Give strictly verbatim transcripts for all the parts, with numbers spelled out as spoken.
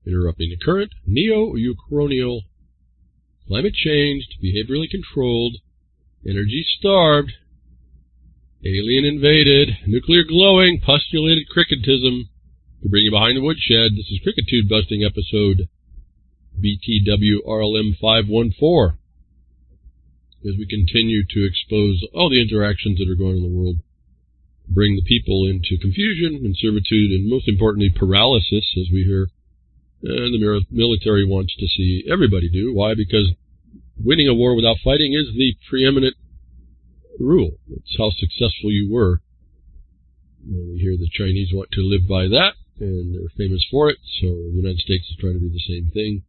interrupting the current, neo-eucronial, climate-changed, behaviorally controlled, energy-starved, alien-invaded, nuclear-glowing, postulated cricketism to bring you behind the woodshed. This is Crickitude Busting episode B T W R L M five one four. As we continue to expose all the interactions that are going on in the world, bring the people into confusion and servitude, and most importantly, paralysis, as we hear, and the military wants to see everybody do. Why? Because winning a war without fighting is the preeminent rule. It's how successful you were. And we hear the Chinese want to live by that, and they're famous for it, so the United States is trying to do the same thing.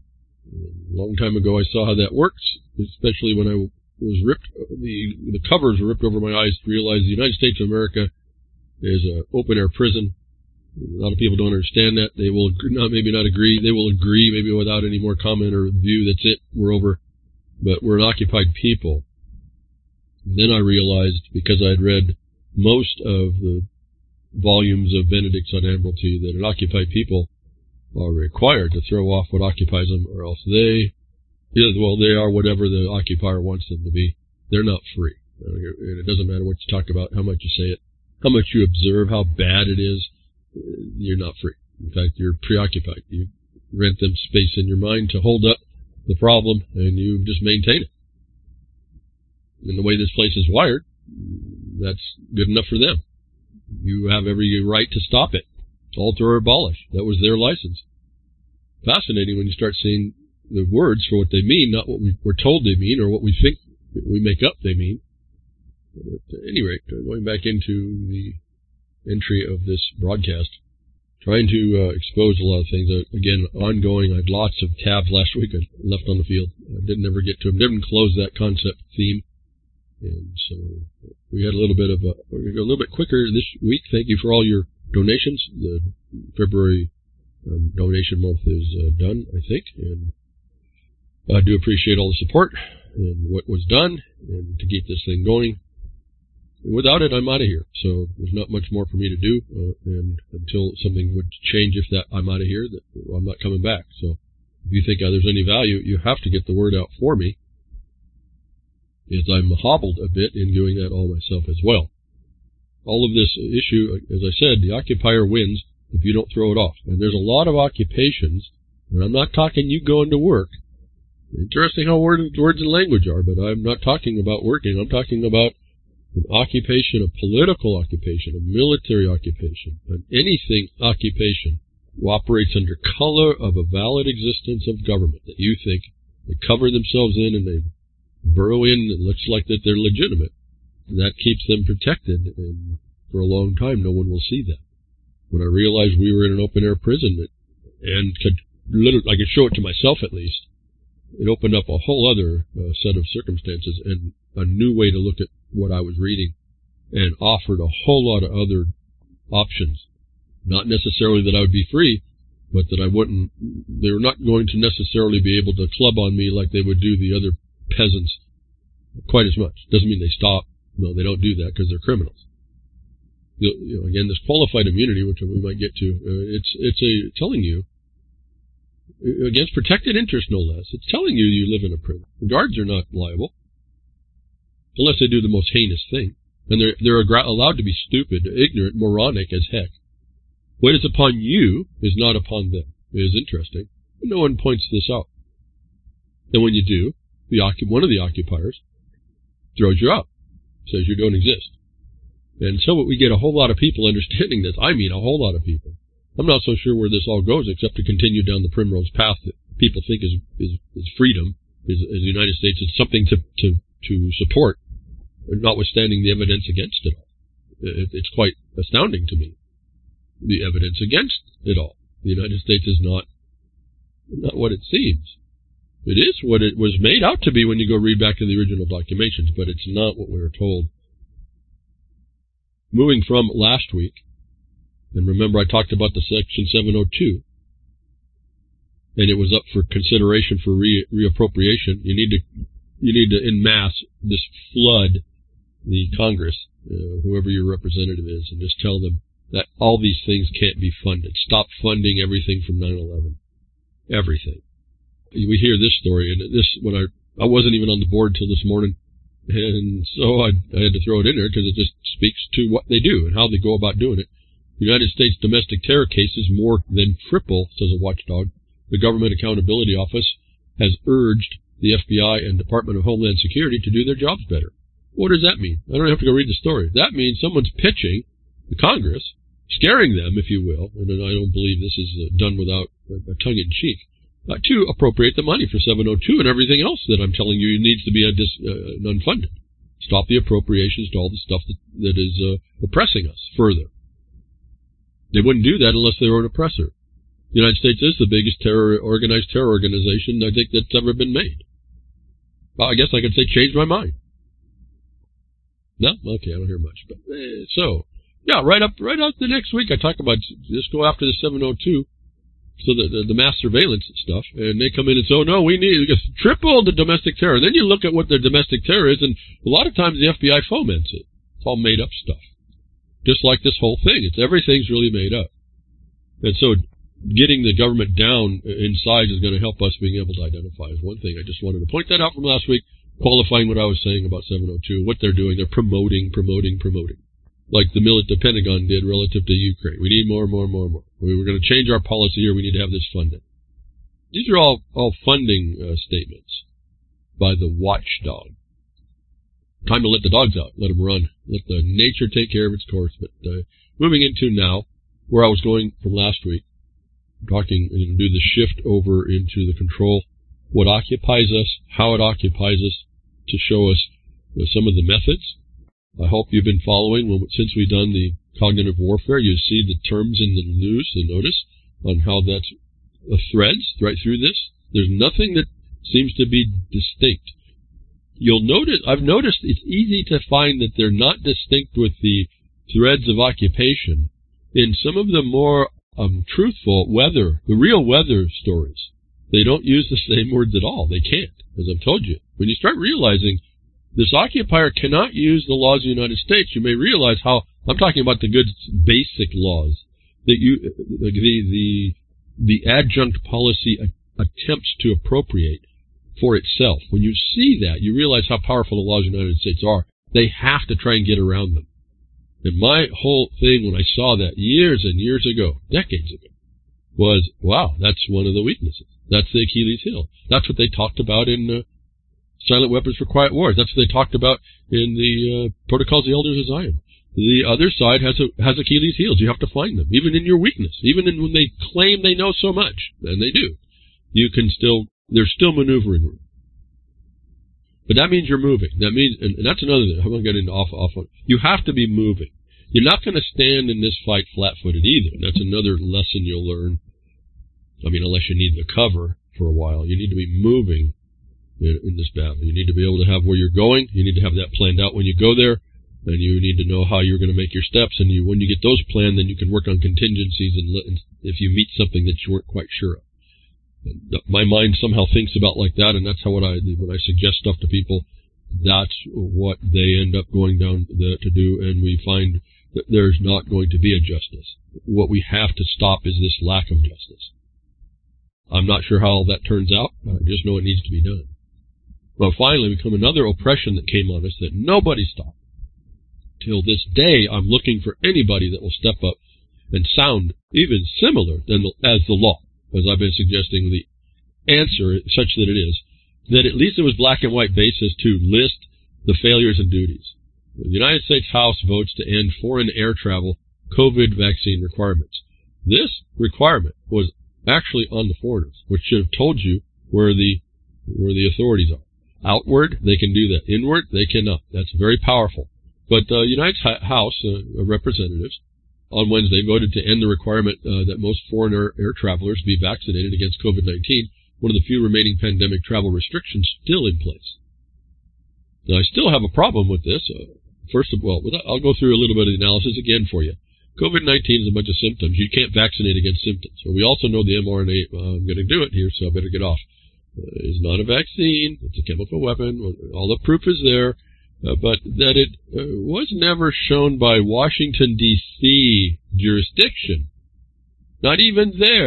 A long time ago, I saw how that works, especially when I was ripped, the the covers were ripped over my eyes to realize the United States of America is an open-air prison. A lot of people don't understand that. They will not, maybe not agree. They will agree, maybe without any more comment or view. That's it. We're over. But we're an occupied people. And then I realized, because I had read most of the volumes of Benedict's on Admiralty, that an occupied people are required to throw off what occupies them, or else they, well, they are whatever the occupier wants them to be. They're not free. And it doesn't matter what you talk about, how much you say it, how much you observe, how bad it is. You're not free. In fact, you're preoccupied. You rent them space in your mind to hold up the problem, and you just maintain it. And the way this place is wired, that's good enough for them. You have every right to stop it, alter or abolish. That was their license. Fascinating when you start seeing the words for what they mean, not what we, we're told they mean or what we think we make up they mean. But at any rate, going back into the entry of this broadcast, trying to uh, expose a lot of things. Uh, again, ongoing. I had lots of tabs last week I left on the field. I didn't ever get to them. Didn't close that concept theme. And so we had a little bit of a, we're going to go a little bit quicker this week. Thank you for all your donations. The February um, donation month is uh, done, I think. And I do appreciate all the support and what was done and to keep this thing going. Without it, I'm out of here. So there's not much more for me to do. Uh, and until something would change, if that I'm out of here, that well, I'm not coming back. So if you think uh, there's any value, you have to get the word out for me. As I'm hobbled a bit in doing that all myself as well. All of this issue, as I said, the occupier wins if you don't throw it off. And there's a lot of occupations, and I'm not talking you going to work. Interesting how words, words and language are, but I'm not talking about working. I'm talking about an occupation, a political occupation, a military occupation, an anything occupation who operates under color of a valid existence of government that you think they cover themselves in and they burrow in. It looks like that they're legitimate. And that keeps them protected, and for a long time no one will see that. When I realized we were in an open-air prison that, and could literally, I could show it to myself at least, it opened up a whole other uh, set of circumstances and a new way to look at what I was reading, and offered a whole lot of other options. Not necessarily that I would be free, but that I wouldn't, they were not going to necessarily be able to club on me like they would do the other peasants quite as much. Doesn't mean they stop. No, they don't do that because they're criminals. You, you know, again, this qualified immunity, which we might get to, uh, it's it's a telling you against protected interest, no less. It's telling you you live in a prison. The guards are not liable unless they do the most heinous thing, and they're they're allowed to be stupid, ignorant, moronic as heck. What is upon you is not upon them. It is interesting. No one points this out. And when you do, the one of the occupiers throws you out, says you don't exist. And so we get a whole lot of people understanding this. I mean, a whole lot of people. I'm not so sure where this all goes, except to continue down the primrose path that people think is is, is freedom, is, is the United States. It's something to to to support, notwithstanding the evidence against it all. It, it's quite astounding to me, the evidence against it all. The United States is not not what it seems. It is what it was made out to be when you go read back to the original documentations, but it's not what we were told. Moving from last week, and remember I talked about the Section seven oh two, and it was up for consideration for re- reappropriation. You need to, you need to, en masse, just flood the Congress, uh, whoever your representative is, and just tell them that all these things can't be funded. Stop funding everything from nine eleven. everything. We hear this story, and this when I I wasn't even on the board till this morning, and so I, I had to throw it in there because it just speaks to what they do and how they go about doing it. The United States domestic terror cases more than triple, says a watchdog. The Government Accountability Office has urged the F B I and Department of Homeland Security to do their jobs better. What does that mean? I don't have to go read the story. That means someone's pitching the Congress, scaring them, if you will, and I don't believe this is done without a tongue-in-cheek, uh, to appropriate the money for seven oh two and everything else that I'm telling you needs to be a dis, uh, unfunded. Stop the appropriations to all the stuff that, that is uh, oppressing us further. They wouldn't do that unless they were an oppressor. The United States is the biggest terror, organized terror organization I think that's ever been made. Well, I guess I could say changed my mind. No? Okay, I don't hear much. But eh, so, yeah, right up right up the next week I talk about just go after the seven oh two, so the, the, the mass surveillance stuff, and they come in and say, oh, no, we need to triple the domestic terror. Then you look at what their domestic terror is, and a lot of times the F B I foments it. It's all made up stuff. Just like this whole thing. It's everything's really made up. And so getting the government down in size is going to help us being able to identify is one thing. I just wanted to point that out from last week, qualifying what I was saying about seven oh two, what they're doing. They're promoting, promoting, promoting. Like the military, the Pentagon did relative to Ukraine. We need more, more, more, more. We were going to change our policy here. We need to have this funded. These are all, all funding uh, statements by the watchdog. Time to let the dogs out. Let them run. Let the nature take care of its course. But uh, moving into now, where I was going from last week, talking and do the shift over into the control, what occupies us, how it occupies us, to show us uh, some of the methods. I hope you've been following. When, since we've done the cognitive warfare, you see the terms in the news, the notice on how that's uh, threads right through this. There's nothing that seems to be distinct. You'll notice, I've noticed it's easy to find that they're not distinct with the threads of occupation in some of the more um, truthful weather, the real weather stories. They don't use the same words at all. They can't, as I've told you. When you start realizing this occupier cannot use the laws of the United States, you may realize how, I'm talking about the good basic laws, that you, the, the, the adjunct policy attempts to appropriate for itself. When you see that, you realize how powerful the laws of the United States are. They have to try and get around them. And my whole thing when I saw that years and years ago, decades ago, was, wow, that's one of the weaknesses. That's the Achilles heel. That's what they talked about in uh, Silent Weapons for Quiet Wars. That's what they talked about in the uh, Protocols of the Elders of Zion. The other side has a, has Achilles heels. You have to find them, even in your weakness, even in when they claim they know so much, and they do. You can still, there's still maneuvering room. But that means you're moving. That means, and, and that's another thing. I'm going to get into off, off on. You have to be moving. You're not going to stand in this fight flat-footed either. That's another lesson you'll learn. I mean, unless you need the cover for a while, you need to be moving in, in this battle. You need to be able to have where you're going. You need to have that planned out when you go there, and you need to know how you're going to make your steps. And you, when you get those planned, then you can work on contingencies. And, and if you meet something that you weren't quite sure of. My mind somehow thinks about like that, and that's how what I when I suggest stuff to people, that's what they end up going down the, to do, and we find that there's not going to be a justice. What we have to stop is this lack of justice. I'm not sure how all that turns out. I just know it needs to be done. But finally, we come another oppression that came on us that nobody stopped. Till this day, I'm looking for anybody that will step up and sound even similar than the, as the law. As I've been suggesting, the answer, such that it is, that at least it was black and white basis to list the failures and duties. The United States House votes to end foreign air travel COVID vaccine requirements. This requirement was actually on the foreigners, which should have told you where the where the authorities are. Outward, they can do that. Inward, they cannot. That's very powerful. But the uh, United House uh, of Representatives on Wednesday voted to end the requirement uh, that most foreign air, air travelers be vaccinated against COVID nineteen, one of the few remaining pandemic travel restrictions still in place. Now, I still have a problem with this. Uh, first of all, I'll go through a little bit of the analysis again for you. COVID nineteen is a bunch of symptoms. You can't vaccinate against symptoms. So we also know the mRNA, uh, I'm going to do it here, so I better get off, uh, is not a vaccine. It's a chemical weapon. All the proof is there. Uh, but that it uh, was never shown by Washington, D C jurisdiction. Not even there.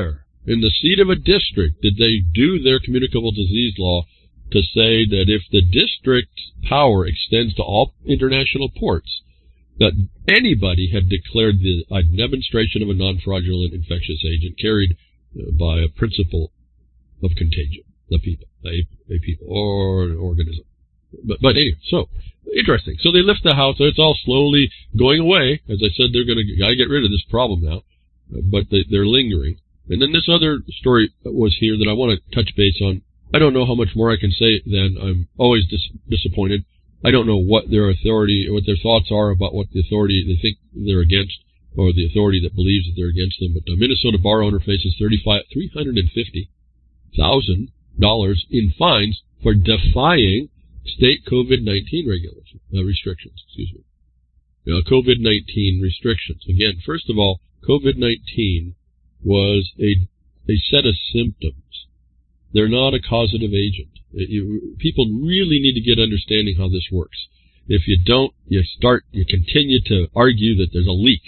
in the seat of a district did they do their communicable disease law to say that if the district's power extends to all international ports, that anybody had declared the a demonstration of a non-fraudulent infectious agent carried uh, by a principle of contagion, the people, a, a people, or an organism. But, but anyway, so, interesting. So they lift the house, it's all slowly going away. As I said, they're going to gotta get rid of this problem now, but they, they're lingering. And then this other story was here that I want to touch base on. I don't know how much more I can say then. I'm always dis- disappointed. I don't know what their authority, what their thoughts are about what the authority they think they're against, or the authority that believes that they're against them. But the Minnesota bar owner faces three hundred fifty thousand dollars in fines for defying state COVID nineteen regulations, uh, restrictions, excuse me. Uh, COVID nineteen restrictions. Again, first of all, COVID nineteen was a, a set of symptoms. They're not a causative agent. It, you, people really need to get understanding how this works. If you don't, you start, you continue to argue that there's a leak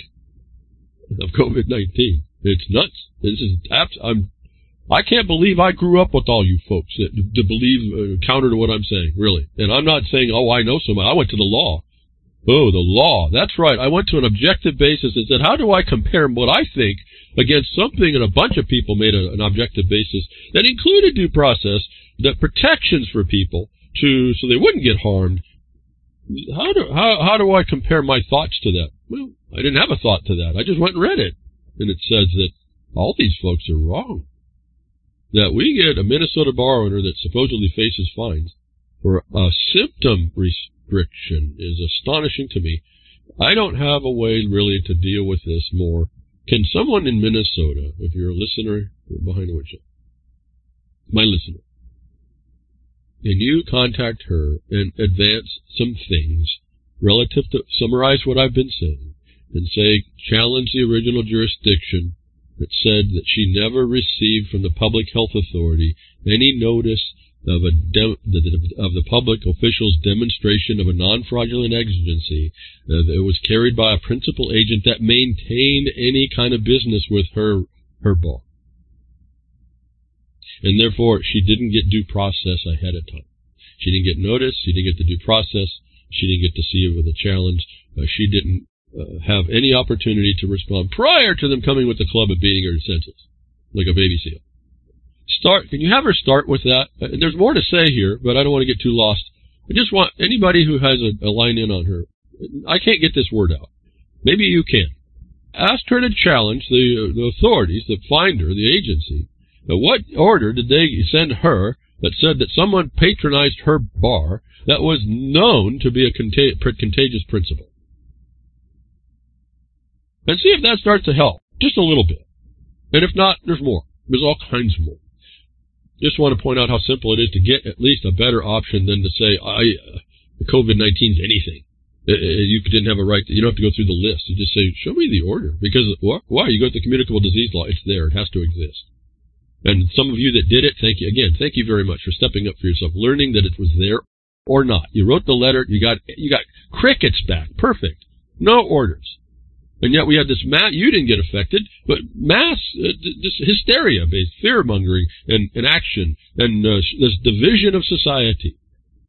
of COVID nineteen. It's nuts. This is abs- I'm, I can't believe I grew up with all you folks that, to believe uh, counter to what I'm saying, really. And I'm not saying, oh, I know so much. I went to the law. Oh, the law. That's right. I went to an objective basis and said, how do I compare what I think against something, and a bunch of people made a, an objective basis that included due process, that protections for people to so they wouldn't get harmed. How do how how do I compare my thoughts to that? Well, I didn't have a thought to that. I just went and read it, and it says that all these folks are wrong. That we get a Minnesota bar owner that supposedly faces fines for a symptom restriction is astonishing to me. I don't have a way really to deal with this more. Can someone in Minnesota, if you're a listener behind the windshield, my listener, can you contact her and advance some things relative to, summarize what I've been saying, and say, challenge the original jurisdiction that said that she never received from the public health authority any notice of a de- of the public official's demonstration of a non-fraudulent exigency uh, that was carried by a principal agent that maintained any kind of business with her her bar. And therefore, she didn't get due process ahead of time. She didn't get notice. She didn't get the due process. She didn't get to see it with a challenge. Uh, she didn't uh, have any opportunity to respond prior to them coming with the club and beating her to senseless, like a baby seal. Start. Can you have her start with that? Uh, there's more to say here, but I don't want to get too lost. I just want anybody who has a, a line in on her. I can't get this word out. Maybe you can. Ask her to challenge the, uh, the authorities that find her, the agency. Now, what order did they send her that said that someone patronized her bar that was known to be a contag- contagious principle? And see if that starts to help, just a little bit. And if not, there's more. There's all kinds more. Just want to point out how simple it is to get at least a better option than to say, I, uh, COVID nineteen is anything. Uh, you didn't have a right to, you don't have to go through the list. You just say, show me the order. Because, wh- why? You go to the communicable disease law. It's there. It has to exist. And some of you that did it, thank you. Again, thank you very much for stepping up for yourself, learning that it was there or not. You wrote the letter. You got, you got crickets back. Perfect. No orders. And yet we had this mass, you didn't get affected, but mass, uh, this hysteria-based fear-mongering and, and action and uh, this division of society.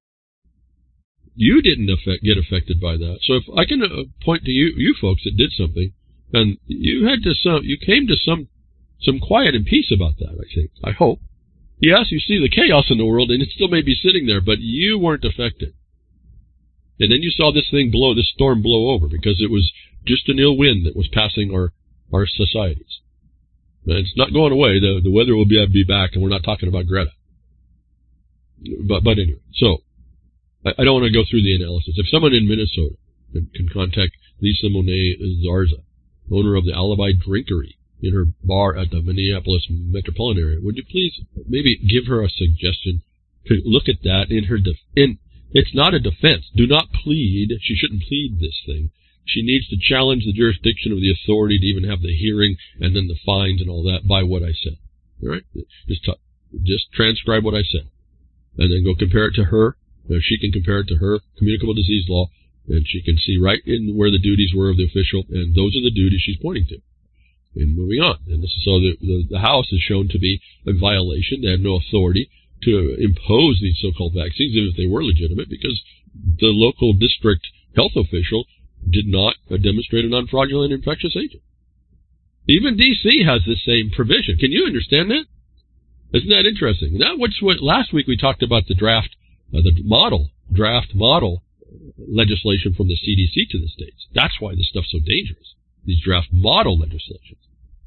You didn't affect, get affected by that. So if I can uh, point to you, you folks that did something, and you had to some, you came to some, some quiet and peace about that, I think. I hope. Yes, you see the chaos in the world, and it still may be sitting there, but you weren't affected. And then you saw this thing blow, this storm blow over, because it was just an ill wind that was passing our, our societies. And it's not going away. The, the weather will be, be back, and we're not talking about Greta. But, but anyway, so, I, I don't want to go through the analysis. If someone in Minnesota can, can contact Lisa Monet Zarza, owner of the Alibi Drinkery in her bar at the Minneapolis metropolitan area, would you please maybe give her a suggestion to look at that in her def- in it's not a defense. Do not plead. She shouldn't plead this thing. She needs to challenge the jurisdiction of the authority to even have the hearing and then the fines and all that by what I said. All right? Just t- just transcribe what I said. And then go compare it to her. Now she can compare it to her communicable disease law, and she can see right in where the duties were of the official, and those are the duties she's pointing to. And moving on. And this is so the, the, the House is shown to be a violation. They had no authority to impose these so-called vaccines, even if they were legitimate, because the local district health official did not uh, demonstrate a non-fraudulent infectious agent. Even D C has this same provision. Can you understand that? Isn't that interesting? That was what last week we talked about the draft, uh, the model, draft model legislation from the C D C to the states. That's why this stuff's so dangerous. These draft model legislations.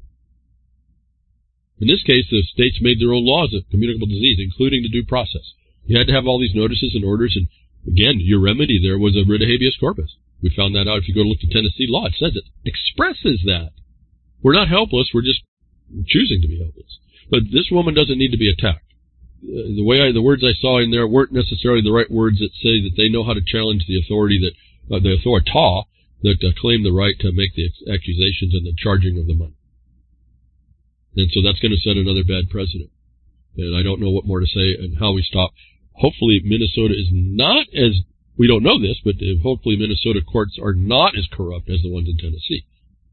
In this case, the states made their own laws of communicable disease, including the due process. You had to have all these notices and orders, and again, your remedy there was a writ of habeas corpus. We found that out if you go to look at Tennessee law. It says it expresses that. We're not helpless. We're just choosing to be helpless. But this woman doesn't need to be attacked. Uh, the way I, the words I saw in there weren't necessarily the right words that say that they know how to challenge the authority that, uh, the authority that uh, claim the right to make the accusations and the charging of the money. And so that's going to set another bad precedent. And I don't know what more to say and how we stop. Hopefully Minnesota is not as, we don't know this, but hopefully Minnesota courts are not as corrupt as the ones in Tennessee.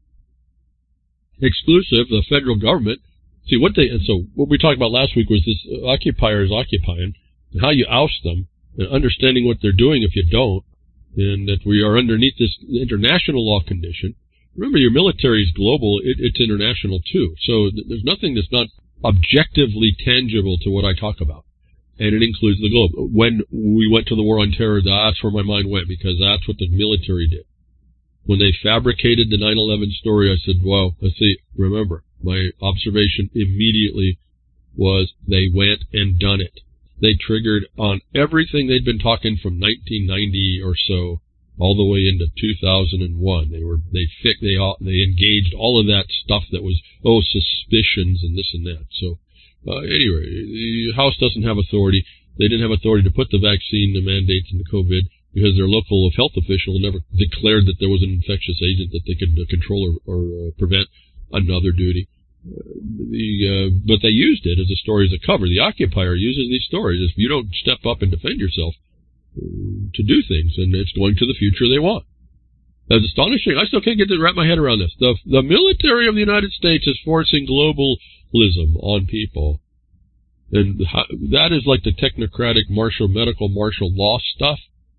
Exclusive, the federal government, see what they, and so what we talked about last week was this occupiers occupying, and how you oust them, and understanding what they're doing if you don't, and that we are underneath this international law condition. Remember, your military is global, it, it's international too, so th- there's nothing that's not objectively tangible to what I talk about, and it includes the globe. When we went to the war on terror, that's where my mind went, because that's what the military did. When they fabricated the nine eleven story, I said, well, let's see, remember, my observation immediately was they went and done it. They triggered on everything they'd been talking from nineteen ninety or so all the way into two thousand one. They were, they fi- they they engaged all of that stuff that was, oh, suspicions and this and that. So, uh, anyway, the House doesn't have authority. They didn't have authority to put the vaccine, the mandates, and the COVID, because their local health official never declared that there was an infectious agent that they could uh, control or, or uh, prevent. Another duty. Uh, the, uh, but they used it as a story, as a cover. The occupier uses these stories. If you don't step up and defend yourself uh, to do things, and it's going to the future they want. That's astonishing. I still can't get to wrap my head around this. The, the military of the United States is forcing globalism on people. And how, that is like the technocratic martial, medical martial law stuff.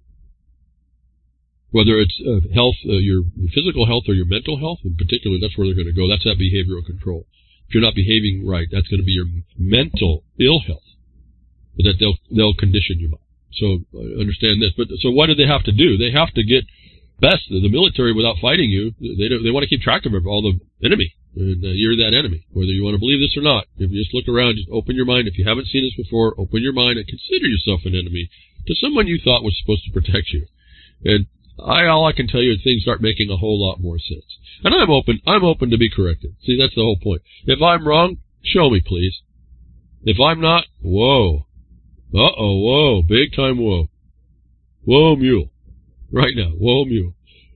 Whether it's uh, health, uh, your physical health or your mental health, in particular, that's where they're going to go. That's that behavioral control. If you're not behaving right, that's going to be your mental ill health that they'll they'll condition you by. So uh, understand this. But so what do they have to do? They have to get best the military without fighting you. They don't, they want to keep track of all the enemy, and uh, you're that enemy, whether you want to believe this or not. If you just look around, just open your mind. If you haven't seen this before, open your mind and consider yourself an enemy to someone you thought was supposed to protect you. And I, all I can tell you is things start making a whole lot more sense. And I'm open, I'm open to be corrected. See, that's the whole point. If I'm wrong, show me, please. If I'm not, whoa. Uh-oh, whoa, big time whoa. Whoa, mule. Right now, whoa, mule.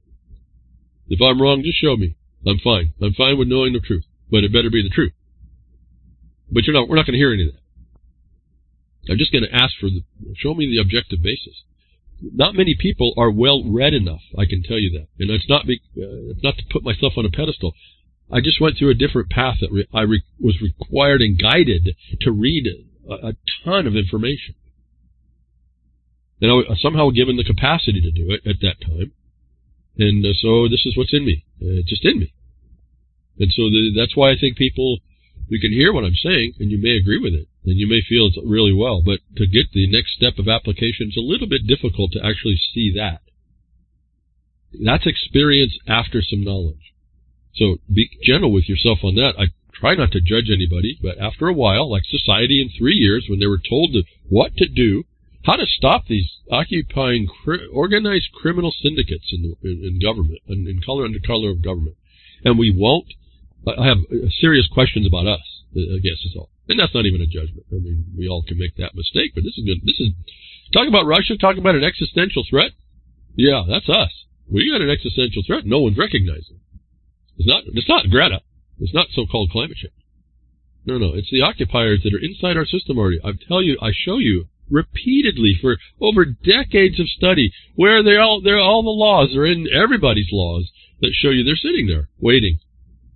If I'm wrong, just show me. I'm fine. I'm fine with knowing the truth. But it better be the truth. But you're not, we're not going to hear any of that. I'm just going to ask for the, show me the objective basis. Not many people are well read enough, I can tell you that. And it's not be, uh, it's not to put myself on a pedestal. I just went through a different path that re- I re- was required and guided to read a, a ton of information. And I was somehow given the capacity to do it at that time. And uh, so this is what's in me. Uh, it's just in me. And so the, that's why I think people, you can hear what I'm saying, and you may agree with it, and you may feel it's really well, but to get the next step of application, it's a little bit difficult to actually see that. That's experience after some knowledge. So be gentle with yourself on that. I try not to judge anybody, but after a while, like society in three years, when they were told to, what to do, how to stop these occupying cri- organized criminal syndicates in, the, in, in government, in, in color under color of government, and we won't. I have serious questions about us, I guess is all. And that's not even a judgment. I mean, we all can make that mistake, but this is good. This is, talk about Russia, talk about an existential threat. Yeah, that's us. We got an existential threat no one's recognizing. It's not, it's not Greta. It's not so-called climate change. No, no, it's the occupiers that are inside our system already. I tell you, I show you repeatedly for over decades of study where they all, they're all the laws are in everybody's laws that show you they're sitting there waiting.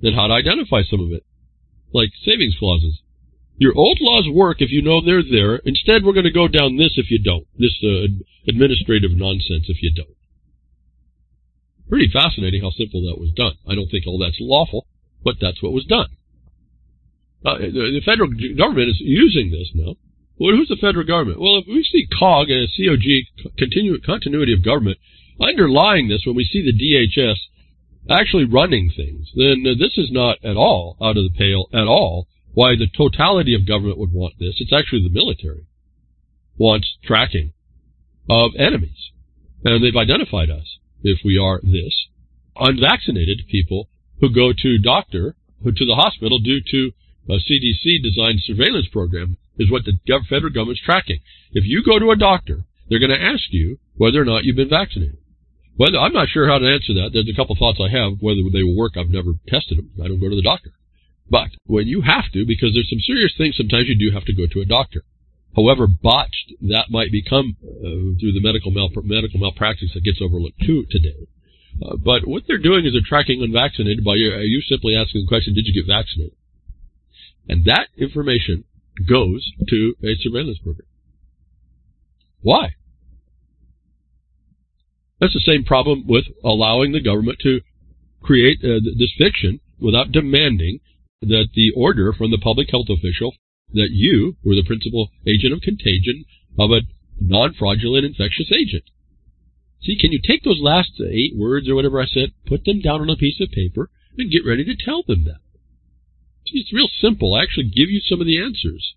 and how to identify some of it, like savings clauses. Your old laws work if you know they're there. Instead, we're going to go down this if you don't. This uh, administrative nonsense if you don't. Pretty fascinating how simple that was done. I don't think all that's lawful, but that's what was done. Uh, the, the federal government is using this now. Well, who's the federal government? Well, if we see C O G and C O G, continu- continuity of government, underlying this, when we see the D H S actually running things, then uh, this is not at all out of the pale at all why the totality of government would want this. It's actually the military wants tracking of enemies. And they've identified us, if we are this, unvaccinated people who go to doctor, who to the hospital due to a C D C-designed surveillance program is what the gov- federal government's tracking. If you go to a doctor, they're going to ask you whether or not you've been vaccinated. Whether, I'm not sure how to answer that. There's a couple thoughts I have. Whether they will work, I've never tested them. I don't go to the doctor. But when you have to, because there's some serious things, sometimes you do have to go to a doctor. However botched that might become uh, through the medical mal- medical malpractice that gets overlooked too today. Uh, but what they're doing is they're tracking unvaccinated by you, you simply asking the question, did you get vaccinated? And that information goes to a surveillance program. Why? That's the same problem with allowing the government to create uh, this fiction without demanding that the order from the public health official that you were the principal agent of contagion of a non-fraudulent infectious agent. See, can you take those last eight words or whatever I said, put them down on a piece of paper, and get ready to tell them that? See, it's real simple. I actually give you some of the answers.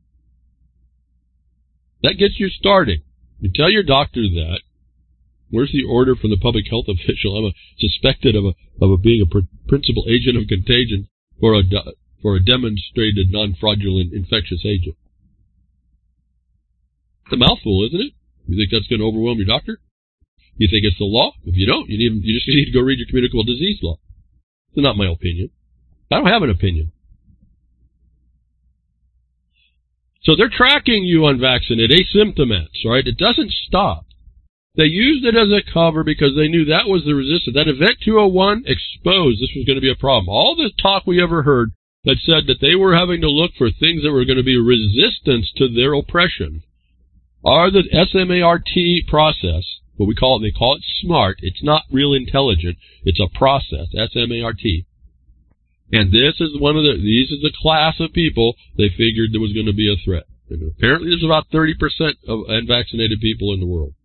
That gets you starting. You tell your doctor that. Where's the order from the public health official? I'm a, suspected of a, of a being a pr- principal agent of contagion for a for a demonstrated non-fraudulent infectious agent. It's a mouthful, isn't it? You think that's going to overwhelm your doctor? You think it's the law? If you don't, you need you just need to go read your communicable disease law. It's not my opinion. I don't have an opinion. So they're tracking you unvaccinated, asymptomats, right? It doesn't stop. They used it as a cover because they knew that was the resistance. That Event two oh one exposed this was going to be a problem. All the talk we ever heard that said that they were having to look for things that were going to be resistance to their oppression are the S M A R T process. What we call it, they call it SMART. It's not real intelligent. It's a process, S M A R T. And this is one of the, these is the class of people they figured there was going to be a threat. And apparently there's about thirty percent of unvaccinated people in the world.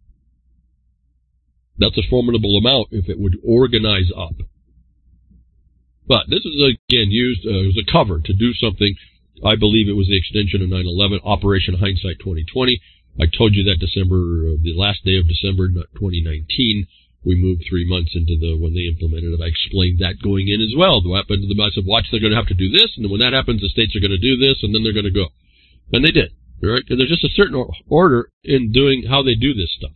That's a formidable amount if it would organize up. But this is, again, used uh, as a cover to do something. I believe it was the extension of nine eleven, Operation Hindsight twenty twenty. I told you that December, uh, the last day of December twenty nineteen, we moved three months into the when they implemented it. I explained that going in as well. What happened to the, I said, watch, they're going to have to do this, and then when that happens, the states are going to do this, and then they're going to go. And they did. Right? And there's just a certain order in doing how they do this stuff.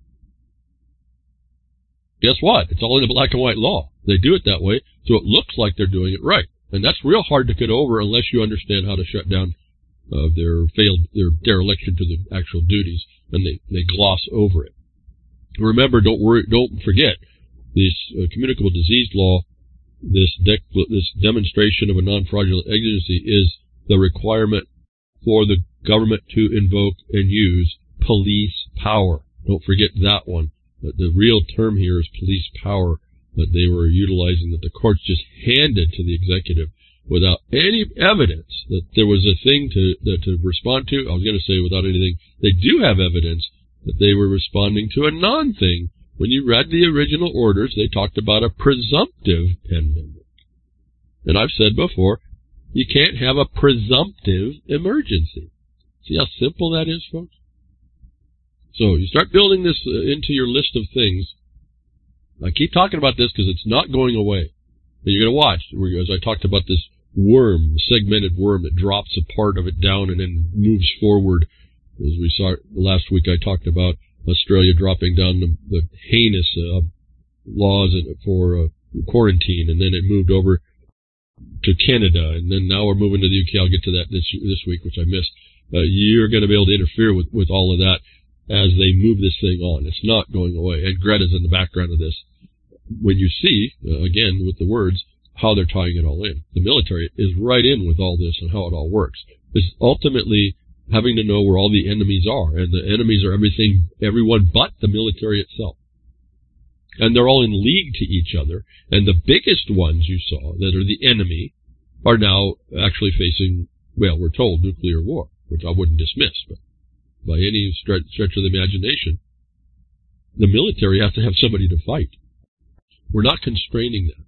Guess what? It's all in the black and white law. They do it that way, so it looks like they're doing it right. And that's real hard to get over unless you understand how to shut down uh, their failed, their dereliction to the actual duties, and they, they gloss over it. Remember, don't worry, don't forget, this uh, communicable disease law, this dec- this demonstration of a non-fraudulent agency is the requirement for the government to invoke and use police power. Don't forget that one. The real term here is police power that they were utilizing, that the courts just handed to the executive without any evidence that there was a thing to that, to respond to. I was going to say without anything. They do have evidence that they were responding to a non-thing. When you read the original orders, they talked about a presumptive pandemic. And I've said before, you can't have a presumptive emergency. See how simple that is, folks? So you start building this uh, into your list of things. I keep talking about this because it's not going away. And you're going to watch, as I talked about this worm, segmented worm that drops a part of it down and then moves forward. As we saw last week, I talked about Australia dropping down the, the heinous uh, laws for uh, quarantine, and then it moved over to Canada, and then now we're moving to the U K. I'll get to that this this week, which I missed. Uh, you're going to be able to interfere with, with all of that as they move this thing on. It's not going away. And Greta's in the background of this. When you see, uh, again, with the words, how they're tying it all in. The military is right in with all this and how it all works. It's ultimately having to know where all the enemies are, and the enemies are everything, everyone but the military itself. And they're all in league to each other, and the biggest ones you saw that are the enemy are now actually facing, well, we're told, nuclear war, which I wouldn't dismiss, but by any stretch, stretch of the imagination, the military has to have somebody to fight. We're not constraining them.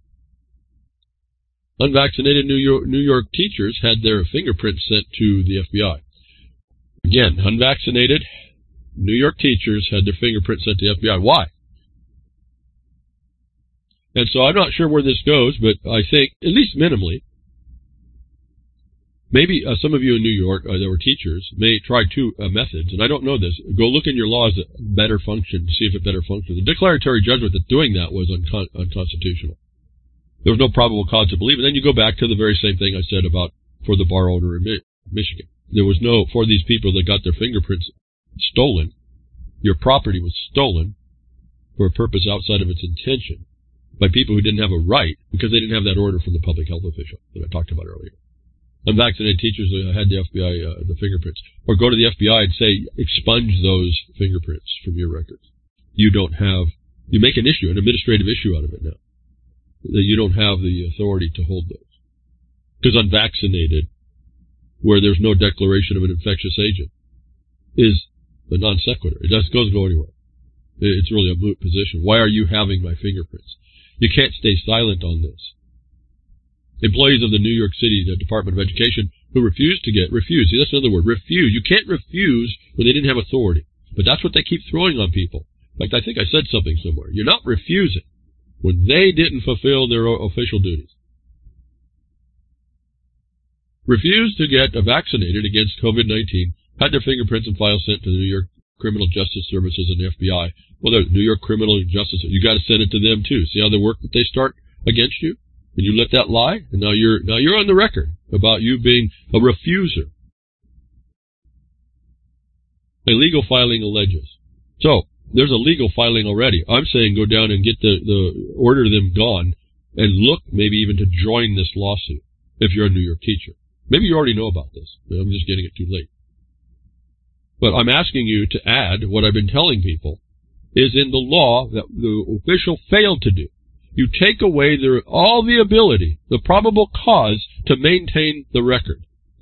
Unvaccinated New York, New York teachers had their fingerprints sent to the F B I. Again, unvaccinated New York teachers had their fingerprints sent to the F B I. Why? And so I'm not sure where this goes, but I think, at least minimally, maybe uh, some of you in New York uh, that were teachers may try two uh, methods, and I don't know this. Go look in your laws that better function to see if it better functions. The declaratory judgment that doing that was uncon- unconstitutional. There was no probable cause to believe it. Then you go back to the very same thing I said about for the bar owner in Mi- Michigan. There was no, for these people that got their fingerprints stolen, your property was stolen for a purpose outside of its intention by people who didn't have a right because they didn't have that order from the public health official that I talked about earlier. Unvaccinated teachers uh, had the F B I, uh, the fingerprints. Or go to the F B I and say, expunge those fingerprints from your records. You don't have, you make an issue, an administrative issue out of it now. That you don't have the authority to hold those. Because unvaccinated, where there's no declaration of an infectious agent, is a non sequitur. It doesn't go anywhere. It's really a moot position. Why are you having my fingerprints? You can't stay silent on this. Employees of the New York City the Department of Education who refused to get, refuse, see, that's another word, refuse. You can't refuse when they didn't have authority. But that's what they keep throwing on people. In fact, I think I said something somewhere. You're not refusing when they didn't fulfill their official duties. Refused to get vaccinated against COVID nineteen, had their fingerprints and files sent to the New York Criminal Justice Services and the F B I. Well, the New York Criminal Justice, you got to send it to them too. See how the work that they start against you? And you let that lie, and now you're now you're on the record about you being a refuser. A legal filing alleges. So there's a legal filing already. I'm saying go down and get the, the order them gone, and look maybe even to join this lawsuit if you're a New York teacher. Maybe you already know about this. I'm just getting it too late. But I'm asking you to add what I've been telling people is in the law that the official failed to do. You take away their, all the ability, the probable cause to maintain the record.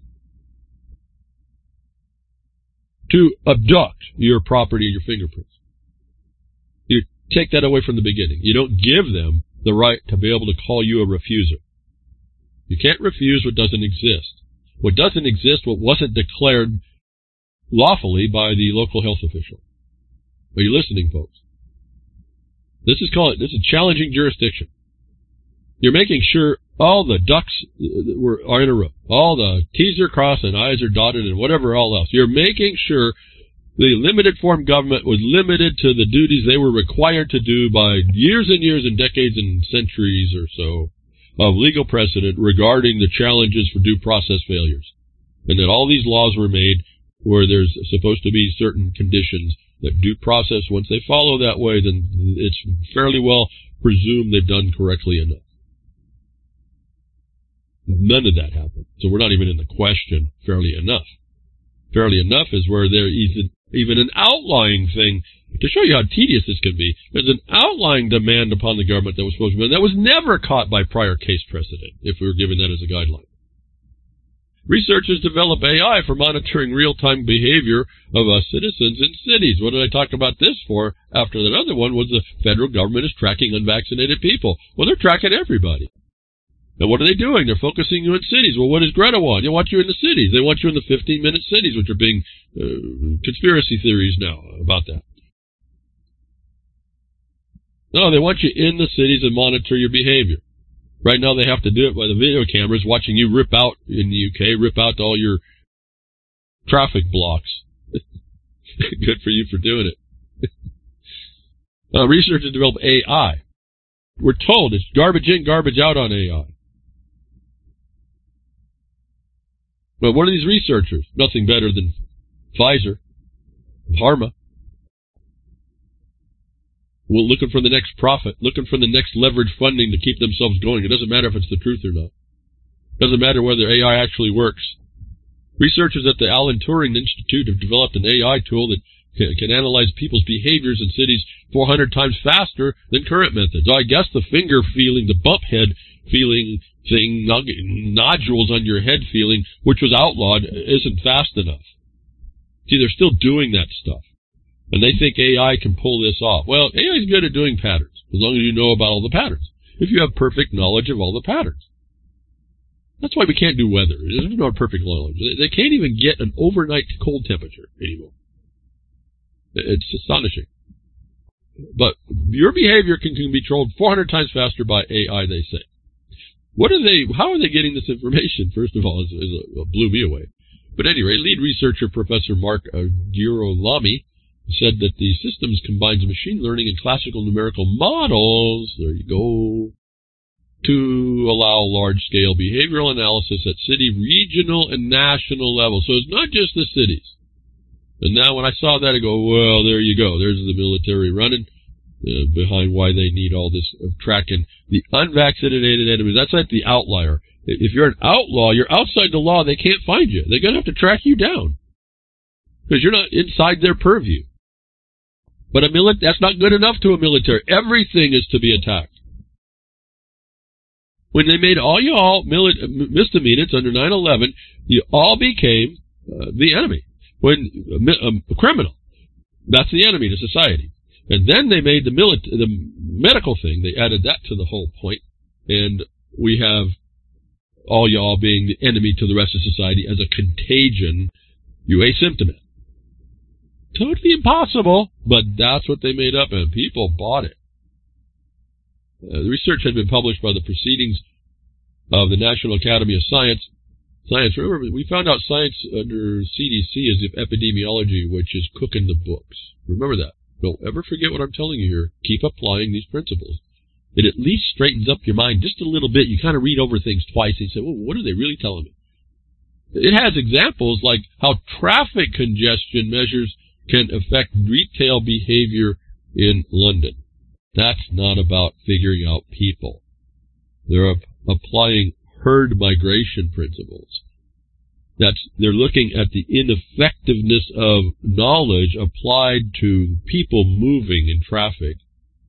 To abduct your property and your fingerprints. You take that away from the beginning. You don't give them the right to be able to call you a refuser. You can't refuse what doesn't exist. What doesn't exist, what wasn't declared lawfully by the local health official. Are you listening, folks? This is called, this is challenging jurisdiction. You're making sure all the ducks were, are in a row. All the T's are crossed and I's are dotted and whatever all else. You're making sure the limited form government was limited to the duties they were required to do by years and years and decades and centuries or so of legal precedent regarding the challenges for due process failures. And that all these laws were made where there's supposed to be certain conditions that due process, once they follow that way, then it's fairly well presumed they've done correctly enough. None of that happened. So we're not even in the question fairly enough. Fairly enough is where there is even an outlying thing. To show you how tedious this can be, there's an outlying demand upon the government that was supposed to be, that was never caught by prior case precedent, if we were given that as a guideline. Researchers develop A I for monitoring real-time behavior of uh, citizens in cities. What did I talk about this for? After that other one was the federal government is tracking unvaccinated people. Well, they're tracking everybody. Now, what are they doing? They're focusing you in cities. Well, what does Greta want? They want you in the cities. They want you in the fifteen-minute cities, which are being uh, conspiracy theories now about that. No, they want you in the cities and monitor your behavior. Right now they have to do it by the video cameras watching you rip out, in the U K, rip out all your traffic blocks. Good for you for doing it. uh, researchers develop A I. We're told it's garbage in, garbage out on A I. But what are these researchers? Nothing better than Pfizer, Pharma. well, looking for the next profit, looking for the next leverage funding to keep themselves going. It doesn't matter if it's the truth or not. It doesn't matter whether A I actually works. Researchers at the Alan Turing Institute have developed an A I tool that can, can analyze people's behaviors in cities four hundred times faster than current methods. So I guess the finger feeling, the bump head feeling thing, nodules on your head feeling, which was outlawed, isn't fast enough. See, they're still doing that stuff. And they think A I can pull this off. Well, A I is good at doing patterns, as long as you know about all the patterns. If you have perfect knowledge of all the patterns. That's why we can't do weather. There's no perfect knowledge. They can't even get an overnight cold temperature anymore. It's astonishing. But your behavior can, can be controlled four hundred times faster by A I, they say. What are they? How are they getting this information? First of all, is, is a, blew me away. But anyway, lead researcher Professor Mark uh, Girolami said that the systems combines machine learning and classical numerical models. There you go. To allow large-scale behavioral analysis at city, regional, and national levels. So it's not just the cities. And now when I saw that, I go, well, there you go. There's the military running uh, behind why they need all this of tracking the unvaccinated enemies. That's like the outlier. If you're an outlaw, you're outside the law, they can't find you. They're going to have to track you down because you're not inside their purview. But a mili- that's not good enough to a military. Everything is to be attacked. When they made all y'all misdemeanors under nine eleven, you all became uh, the enemy. When uh, um, a criminal, that's the enemy to society. And then they made the, mili- the medical thing. They added that to the whole point. And we have all y'all being the enemy to the rest of society as a contagion, you asymptomatic. Totally impossible, but that's what they made up, and people bought it. Uh, the research had been published by the Proceedings of the National Academy of Science. Science, remember, we found out science under C D C is epidemiology, which is cooking the books. Remember that. Don't ever forget what I'm telling you here. Keep applying these principles. It at least straightens up your mind just a little bit. You kind of read over things twice and you say, well, what are they really telling me? It has examples like how traffic congestion measures can affect retail behavior in London. That's not about figuring out people. They're ap- applying herd migration principles. That's, they're looking at the ineffectiveness of knowledge applied to people moving in traffic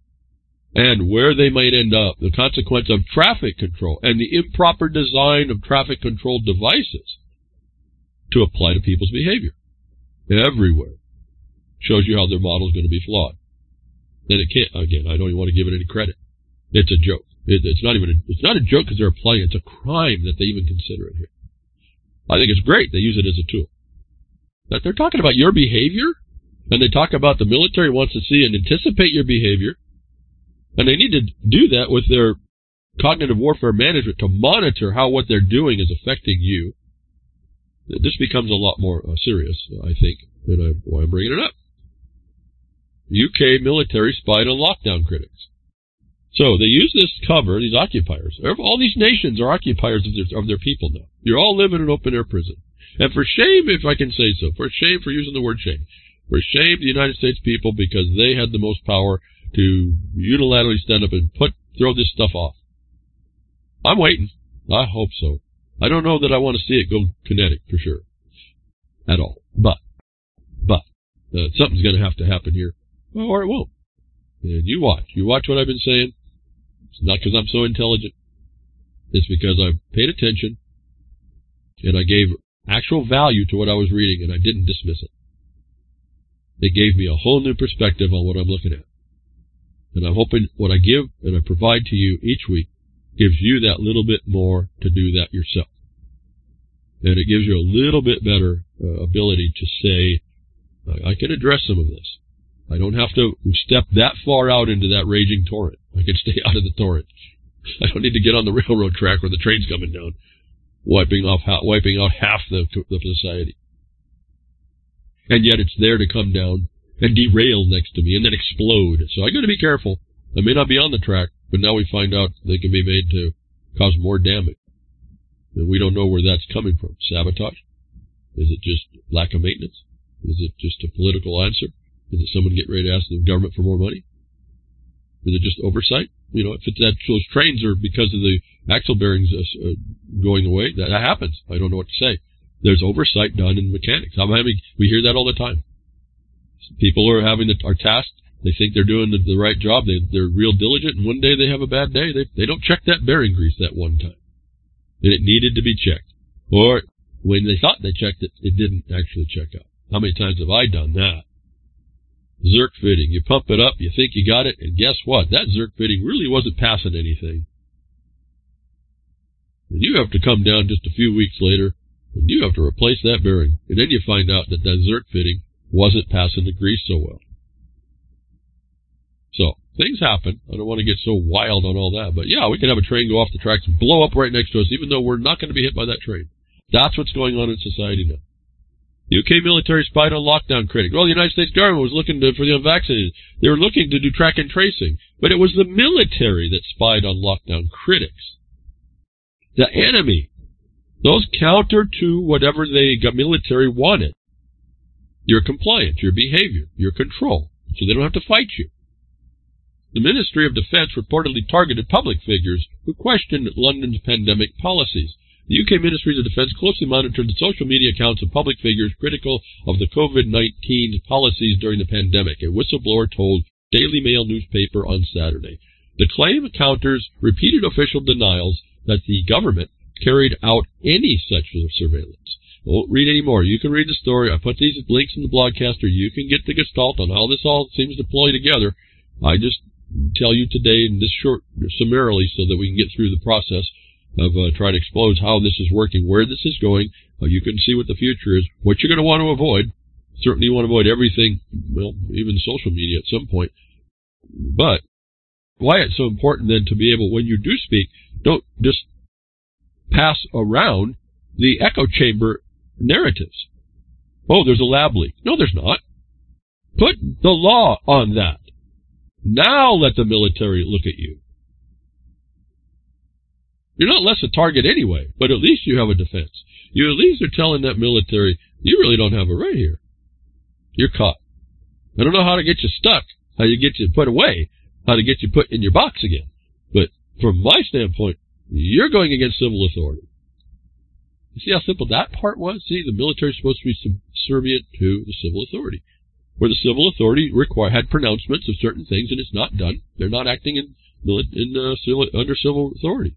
and where they might end up, the consequence of traffic control and the improper design of traffic control devices to apply to people's behavior everywhere. Shows you how their model is going to be flawed. And it can't, again, I don't even want to give it any credit. It's a joke. It, it's not even a, it's not a joke because they're applying it. It's a crime that they even consider it here. I think it's great they use it as a tool. But they're talking about your behavior, and they talk about the military wants to see and anticipate your behavior, and they need to do that with their cognitive warfare management to monitor how what they're doing is affecting you. This becomes a lot more uh, serious, I think, and I, why I'm bringing it up. U K military spied on lockdown critics. So they use this cover, these occupiers. All these nations are occupiers of their, of their people now. You're all living in an open-air prison. And for shame, if I can say so, for shame for using the word shame, for shame the United States people because they had the most power to unilaterally stand up and put throw this stuff off. I'm waiting. I hope so. I don't know that I want to see it go kinetic for sure. At all. But, but, uh, something's going to have to happen here. Or it won't. And you watch. You watch what I've been saying. It's not because I'm so intelligent. It's because I've paid attention and I gave actual value to what I was reading and I didn't dismiss it. It gave me a whole new perspective on what I'm looking at. And I'm hoping what I give and I provide to you each week gives you that little bit more to do that yourself. And it gives you a little bit better uh, ability to say, I, I can address some of this. I don't have to step that far out into that raging torrent. I can stay out of the torrent. I don't need to get on the railroad track where the train's coming down, wiping off, wiping out half the, the society. And yet it's there to come down and derail next to me and then explode. So I got to be careful. I may not be on the track, but now we find out they can be made to cause more damage. And we don't know where that's coming from. Sabotage? Is it just lack of maintenance? Is it just a political answer? Is it someone getting ready to ask the government for more money? Is it just oversight? You know, if it's that those trains are because of the axle bearings uh, going away, that, that happens. I don't know what to say. There's oversight done in mechanics. I'm having, we hear that all the time. People are having the, are tasked. They think they're doing the, the right job. They, they're real diligent, and one day they have a bad day. They, they don't check that bearing grease that one time. And it needed to be checked. Or when they thought they checked it, it didn't actually check out. How many times have I done that? Zerk fitting. You pump it up, you think you got it, and guess what? That Zerk fitting really wasn't passing anything. And you have to come down just a few weeks later, and you have to replace that bearing. And then you find out that that Zerk fitting wasn't passing the grease so well. So, things happen. I don't want to get so wild on all that. But yeah, we can have a train go off the tracks and blow up right next to us, even though we're not going to be hit by that train. That's what's going on in society now. U K military spied on lockdown critics. Well, the United States government was looking to, for the unvaccinated. They were looking to do track and tracing. But it was the military that spied on lockdown critics. The enemy. Those counter to whatever the military wanted. Your compliance, your behavior, your control. So they don't have to fight you. The Ministry of Defense reportedly targeted public figures who questioned London's pandemic policies. The U K Ministry of Defense closely monitored the social media accounts of public figures critical of the COVID nineteen policies during the pandemic, a whistleblower told Daily Mail newspaper on Saturday. The claim counters repeated official denials that the government carried out any such surveillance. I won't read any more. You can read the story. I put these links in the blogcaster. You can get the gestalt on how this all seems to play together. I just tell you today in this short, summarily, so that we can get through the process of uh, trying to expose how this is working, where this is going. Uh, you can see what the future is, what you're going to want to avoid. Certainly you want to avoid everything, well, even social media at some point. But why it's so important then to be able, when you do speak, don't just pass around the echo chamber narratives. Oh, there's a lab leak. No, there's not. Put the law on that. Now let the military look at you. You're not less a target anyway, but at least you have a defense. You at least are telling that military, you really don't have a right here. You're caught. I don't know how to get you stuck, how you get you put away, how to get you put in your box again. But from my standpoint, you're going against civil authority. You see how simple that part was? See, the military is supposed to be subservient to the civil authority. Where the civil authority require, had pronouncements of certain things, and it's not done. They're not acting in, in uh, civil, under civil authority.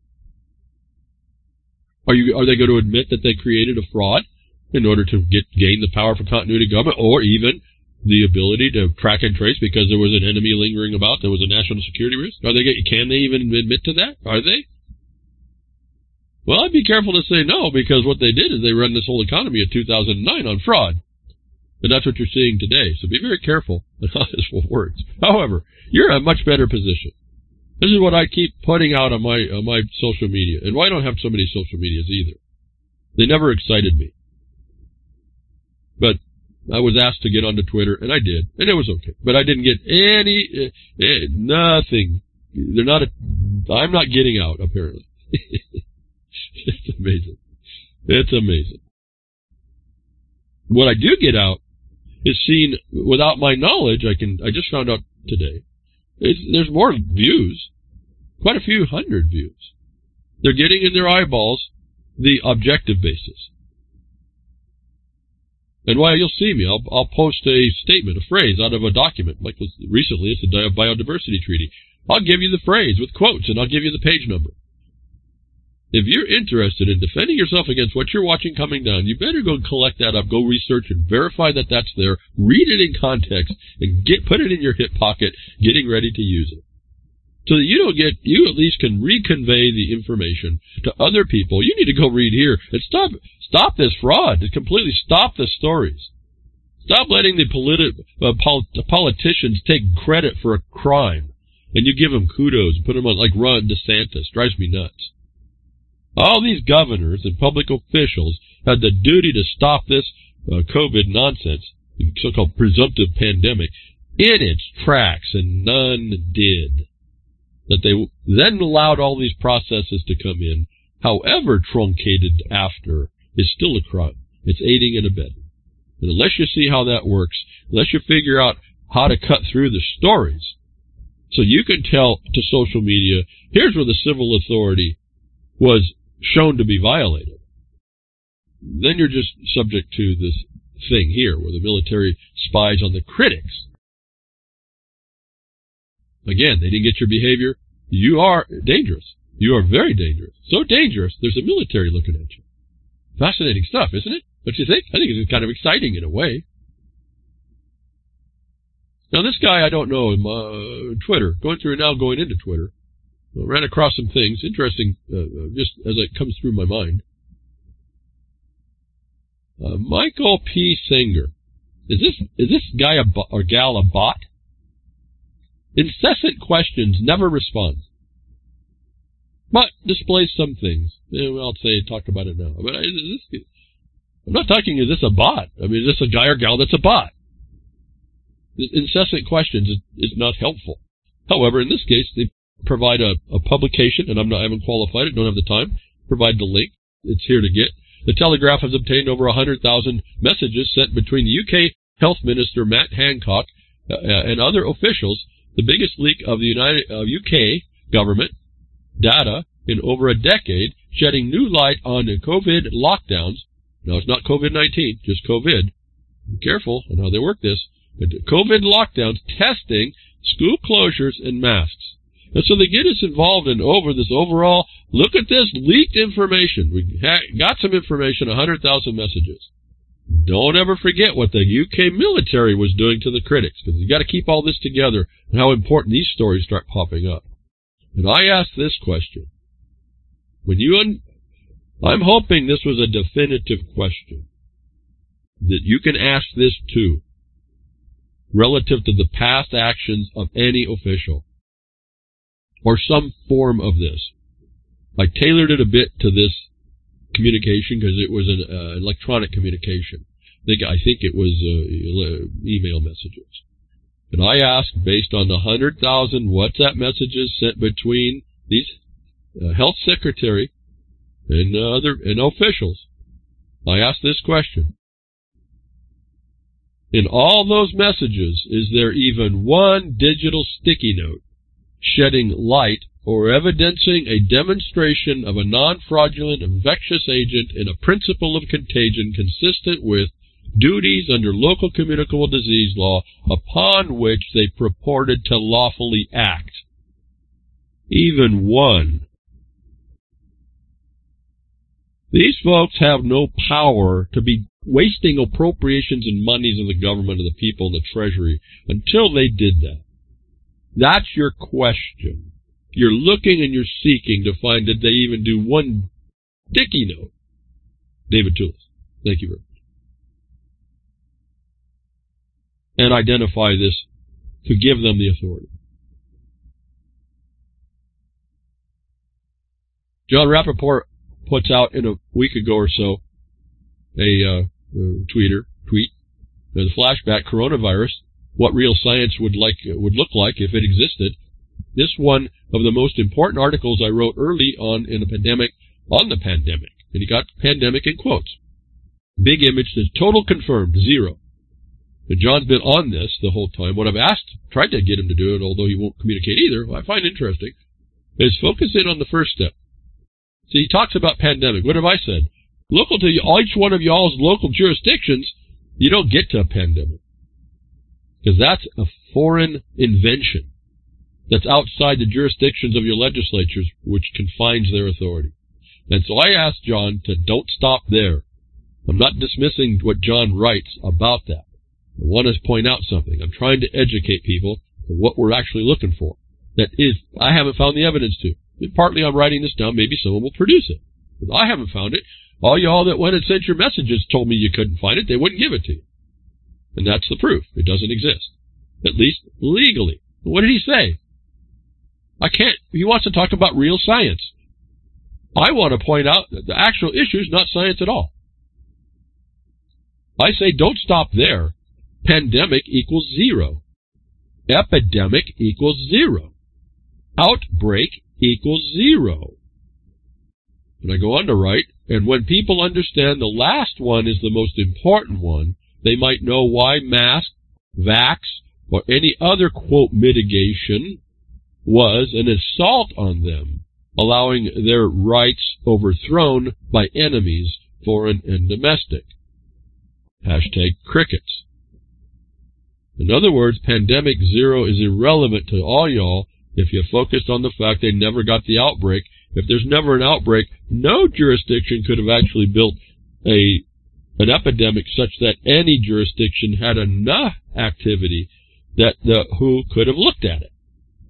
Are you? Are they going to admit that they created a fraud in order to get gain the power for continuity government, or even the ability to track and trace because there was an enemy lingering about, there was a national security risk? Are they? Can they even admit to that? Are they? Well, I'd be careful to say no, because what they did is they run this whole economy in two thousand nine on fraud. And that's what you're seeing today. So be very careful with how this works. However, you're in a much better position. This is what I keep putting out on my on my social media. And why I don't have so many social medias either. They never excited me. But I was asked to get onto Twitter, and I did. And it was okay. But I didn't get any, uh, uh, nothing. They're not, a, I'm not getting out, apparently. It's amazing. It's amazing. What I do get out is seen without my knowledge. I can. I just found out today. It's, there's more views, quite a few hundred views. They're getting in their eyeballs the objective basis. And while you'll see me, I'll, I'll post a statement, a phrase out of a document. Like recently, it's the Biodiversity Treaty. I'll give you the phrase with quotes, and I'll give you the page number. If you're interested in defending yourself against what you're watching coming down, you better go collect that up, go research and verify that that's there, read it in context, and get put it in your hip pocket, getting ready to use it. So that you don't get, you at least can reconvey the information to other people. You need to go read here and stop, stop this fraud, to completely stop the stories. Stop letting the politi- uh, pol- politicians take credit for a crime, and you give them kudos and put them on, like Ron DeSantis. Drives me nuts. All these governors and public officials had the duty to stop this uh, COVID nonsense, the so-called presumptive pandemic, in its tracks, and none did. That they then allowed all these processes to come in, however truncated after, is still a crime. It's aiding and abetting. And unless you see how that works, unless you figure out how to cut through the stories, So you can tell to social media, here's where the civil authority was shown to be violated. Then you're just subject to this thing here where the military spies on the critics. Again, they didn't get your behavior. You are dangerous. You are very dangerous. So dangerous, there's a military looking at you. Fascinating stuff, isn't it? Don't you think? I think it's kind of exciting in a way. Now, this guy, I don't know him, uh, Twitter, going through now, going into Twitter, I ran across some things, interesting, uh, just as it comes through my mind. Uh, Michael P. Singer. Is this, is this guy a bo- or gal a bot? Incessant questions, never responds. But displays some things. Yeah, well, I'll say, talk about it now. But is this, I'm not talking, is this a bot? I mean, is this a guy or gal that's a bot? Incessant questions is, is not helpful. However, in this case, they provide a, a publication, and I'm not, I haven't qualified it, don't have the time. Provide the link. It's here to get. The Telegraph has obtained over one hundred thousand messages sent between the U K Health Minister Matt Hancock uh, and other officials, the biggest leak of the United uh, U K government data in over a decade, shedding new light on the COVID lockdowns. Now, it's not COVID nineteen, just COVID. Be careful on how they work this. But COVID lockdowns, testing, school closures, and masks. And so they get us involved in over this overall, look at this leaked information. We ha- got some information, one hundred thousand messages. Don't ever forget what the U K military was doing to the critics, because you got to keep all this together and how important these stories start popping up. And I ask this question. When you, un- I'm hoping this was a definitive question that you can ask this too, relative to the past actions of any official, or some form of this. I tailored it a bit to this communication because it was an uh, electronic communication. I think, I think it was uh, email messages. And I asked, based on the one hundred thousand WhatsApp messages sent between these uh, health secretary and uh, other and officials, I asked this question. In all those messages, is there even one digital sticky note shedding light or evidencing a demonstration of a non-fraudulent infectious agent and a principle of contagion consistent with duties under local communicable disease law upon which they purported to lawfully act? Even one. These folks have no power to be wasting appropriations and monies of the government, of the people, and the Treasury until they did that. That's your question. You're looking and you're seeking to find, did they even do one dicky note? David Toulis. Thank you very much. And identify this to give them the authority. John Rappaport puts out in a week ago or so a uh, uh, tweeter, tweet, the flashback coronavirus, what real science would like would look like if it existed. This one of the most important articles I wrote early on in the pandemic, on the pandemic. And he got pandemic in quotes. Big image says total confirmed, zero. And John's been on this the whole time. What I've asked, tried to get him to do it, although he won't communicate either, what I find interesting, is focus in on the first step. See, he talks about pandemic. What have I said? Local to each one of y'all's local jurisdictions, you don't get to a pandemic. Because that's a foreign invention that's outside the jurisdictions of your legislatures, which confines their authority. And so I asked John to don't stop there. I'm not dismissing what John writes about that. I want to point out something. I'm trying to educate people on what we're actually looking for. That is, I haven't found the evidence to. And partly I'm writing this down. Maybe someone will produce it. But I haven't found it. All y'all that went and sent your messages told me you couldn't find it. They wouldn't give it to you. And that's the proof. It doesn't exist. At least legally. What did he say? I can't. He wants to talk about real science. I want to point out that the actual issue is not science at all. I say don't stop there. Pandemic equals zero. Epidemic equals zero. Outbreak equals zero. And I go on to write, and when people understand the last one is the most important one, they might know why mask, vax, or any other, quote, mitigation was an assault on them, allowing their rights overthrown by enemies, foreign and domestic. Hashtag crickets. In other words, Pandemic Zero is irrelevant to all y'all if you focused on the fact they never got the outbreak. If there's never an outbreak, no jurisdiction could have actually built a an epidemic such that any jurisdiction had enough activity that the W H O could have looked at it.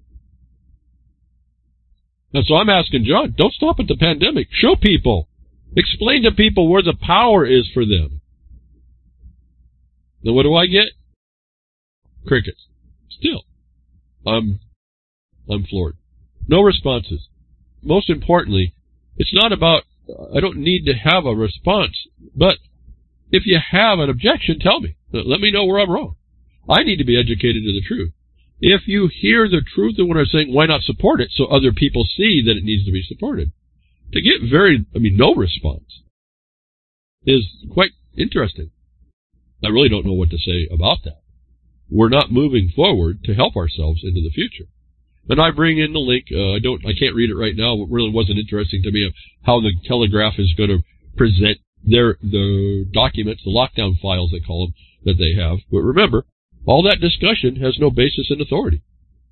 And so I'm asking John, don't stop at the pandemic. Show people. Explain to people where the power is for them. Then what do I get? Crickets. Still. I'm, I'm floored. No responses. Most importantly, it's not about, I don't need to have a response, but if you have an objection, tell me. Let me know where I'm wrong. I need to be educated to the truth. If you hear the truth of what I'm saying, why not support it so other people see that it needs to be supported? To get very, I mean, no response is quite interesting. I really don't know what to say about that. We're not moving forward to help ourselves into the future. And I bring in the link. Uh, I don't, I can't read it right now. It really wasn't interesting to me of how the Telegraph is going to present their the documents, the lockdown files they call them, that they have. But remember, all that discussion has no basis in authority.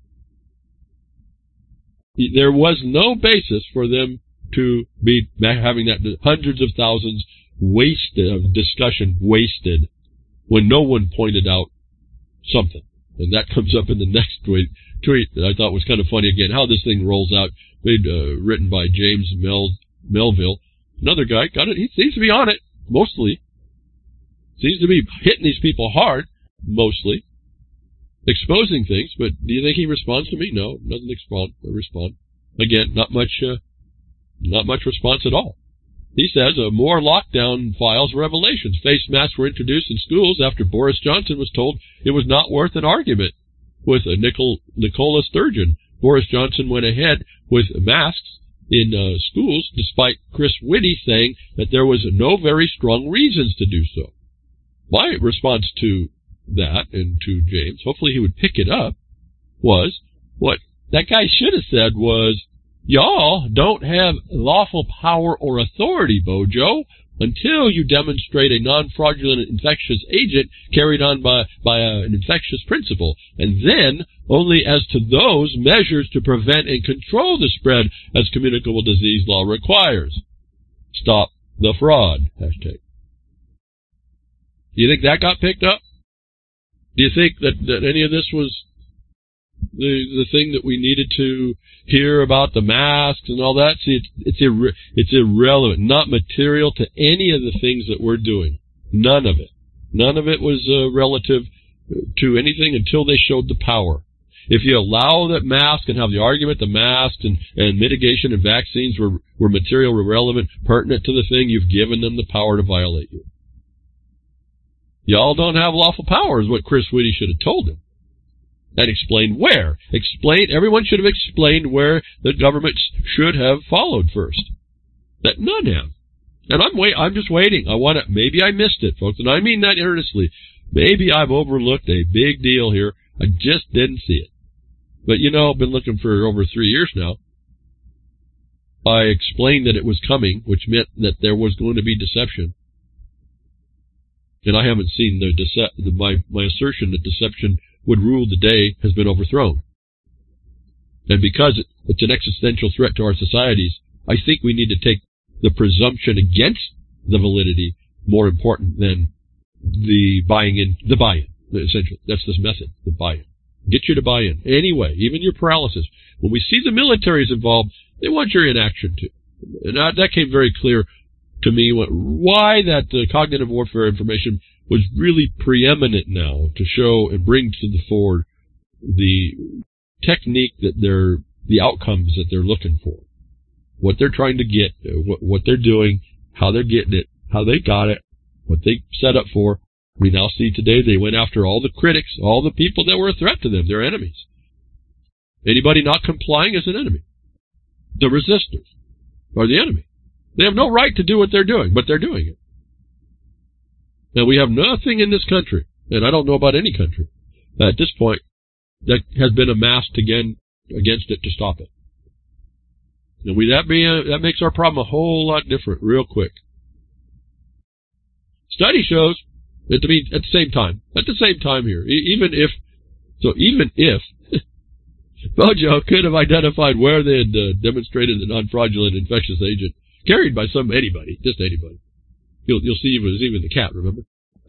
There was no basis for them to be having that hundreds of thousands wasted of discussion wasted when no one pointed out something. And that comes up in the next tweet, tweet that I thought was kind of funny again, how this thing rolls out, made, uh, written by James Mel, Melville. Another guy got it. He seems to be on it, mostly. Seems to be hitting these people hard, mostly. Exposing things, but do you think he responds to me? No, doesn't respond. respond. Again, not much, uh, not much response at all. He says, uh, more lockdown files revelations. Face masks were introduced in schools after Boris Johnson was told it was not worth an argument with uh, Nicol- Nicola Sturgeon. Boris Johnson went ahead with masks in uh, schools, despite Chris Whitty saying that there was no very strong reasons to do so. My response to that, and to James, hopefully he would pick it up, was, what that guy should have said was, y'all don't have lawful power or authority, Bojo, until you demonstrate a non-fraudulent infectious agent carried on by, by a, an infectious principle, and then only as to those measures to prevent and control the spread as communicable disease law requires. Stop the fraud. Hashtag. Do you think that got picked up? Do you think that, that any of this was the the thing that we needed to hear about, the masks and all that? See, it's it's, irre- it's irrelevant, not material to any of the things that we're doing. None of it. None of it was uh, relative to anything until they showed the power. If you allow that mask and have the argument the masks and, and mitigation and vaccines were, were material, were relevant, pertinent to the thing, you've given them the power to violate you. Y'all don't have lawful power is what Chris Whitty should have told him. And explained where. Explained, everyone should have explained where the government should have followed first. That none have. And I'm wait, I'm just waiting. I want to, maybe I missed it, folks, and I mean that earnestly. Maybe I've overlooked a big deal here. I just didn't see it. But you know, I've been looking for over three years now. I explained that it was coming, which meant that there was going to be deception. And I haven't seen the, dece- the my, my assertion that deception would rule the day has been overthrown. And because it, it's an existential threat to our societies, I think we need to take the presumption against the validity more important than the buying in, the buy-in, essentially. That's this method, the buy-in. Get you to buy in. Anyway, even your paralysis. When we see the military is involved, they want your inaction too. And that, that came very clear to me what, why that uh, cognitive warfare information was really preeminent now to show and bring to the fore the technique that they're, the outcomes that they're looking for. What they're trying to get, uh, what, what they're doing, how they're getting it, how they got it, what they set up for. We now see today they went after all the critics, all the people that were a threat to them, their enemies. Anybody not complying is an enemy. The resistors are the enemy. They have no right to do what they're doing, but they're doing it. Now, we have nothing in this country, and I don't know about any country, at this point, that has been amassed again against it to stop it. And we, that, be a, that makes our problem a whole lot different real quick. Study shows that to be at the same time, at the same time here, even if, so even if Bojo could have identified where they had uh, demonstrated a non-fraudulent infectious agent carried by some anybody, just anybody. You'll you'll see it was even the cat, remember?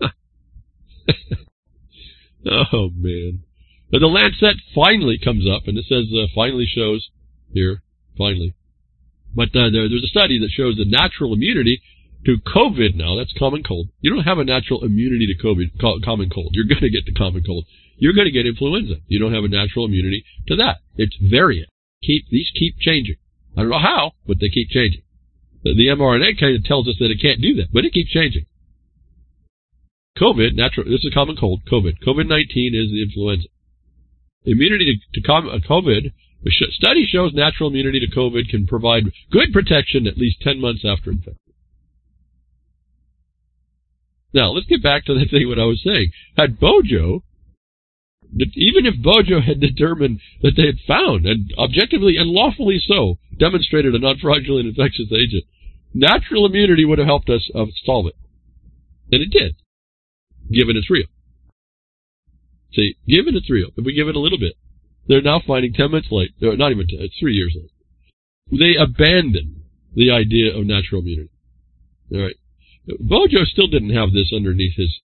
Oh man! But the Lancet finally comes up, and it says uh, finally shows here finally. But uh, there, there's a study that shows the natural immunity to COVID now. That's common cold. You don't have a natural immunity to COVID, common cold. You're going to get the common cold. You're going to get influenza. You don't have a natural immunity to that. It's variant. Keep these keep changing. I don't know how, but they keep changing. The, the mRNA kind of tells us that it can't do that, but it keeps changing. COVID, natural. This is common cold. COVID. COVID nineteen is the influenza. Immunity to, to COVID. The study shows natural immunity to COVID can provide good protection at least ten months after infection. Now, let's get back to the thing what I was saying. Had Bojo, even if Bojo had determined that they had found, and objectively and lawfully so, demonstrated a non-fraudulent infectious agent, natural immunity would have helped us uh, solve it. And it did, given it's real. See, given it's real, if we give it a little bit, they're now finding ten minutes late, or not even ten, it's three years late. They abandon the idea of natural immunity. All right. Bojo still didn't have this underneath his,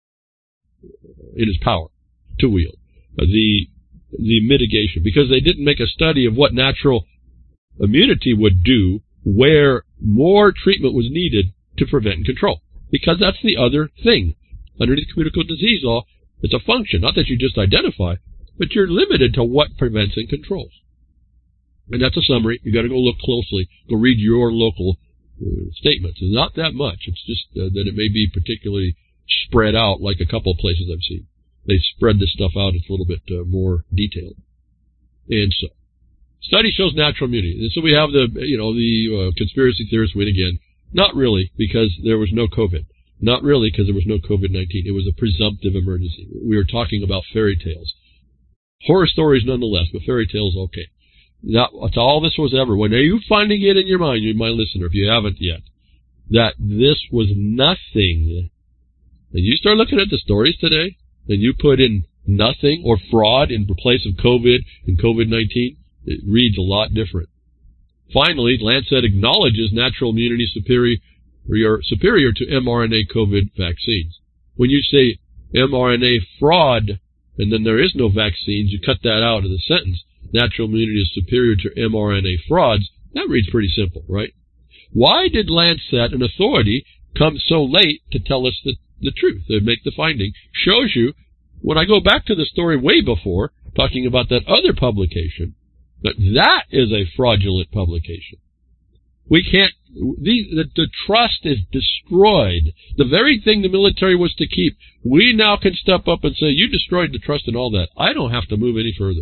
in his power to wield, uh, the, the mitigation, because they didn't make a study of what natural immunity would do where more treatment was needed to prevent and control. Because that's the other thing. Underneath communicable disease law, it's a function, not that you just identify, but you're limited to what prevents and controls. And that's a summary. You got to go look closely. Go read your local uh, statements. It's not that much. It's just uh, that it may be particularly spread out, like a couple of places I've seen. They spread this stuff out. It's a little bit uh, more detailed. And so, study shows natural immunity. And so we have the, you know, the uh, conspiracy theorists win again. Not really, because there was no COVID. Not really, because there was no COVID nineteen. It was a presumptive emergency. We were talking about fairy tales. Horror stories nonetheless, but fairy tales, okay. That, that's all this was ever. When are you finding it in your mind, you my listener, if you haven't yet, that this was nothing. And you start looking at the stories today, and you put in nothing or fraud in place of COVID and COVID nineteen, it reads a lot different. Finally, Lancet acknowledges natural immunity superior, superior to mRNA COVID vaccines. When you say mRNA fraud, and then there is no vaccines, you cut that out of the sentence, natural immunity is superior to mRNA frauds, that reads pretty simple, right? Why did Lancet, an authority, come so late to tell us the, the truth, to make the finding? Shows you, when I go back to the story way before, talking about that other publication, that that is a fraudulent publication. We can't, the, the, the trust is destroyed. The very thing the military was to keep, we now can step up and say, you destroyed the trust and all that. I don't have to move any further.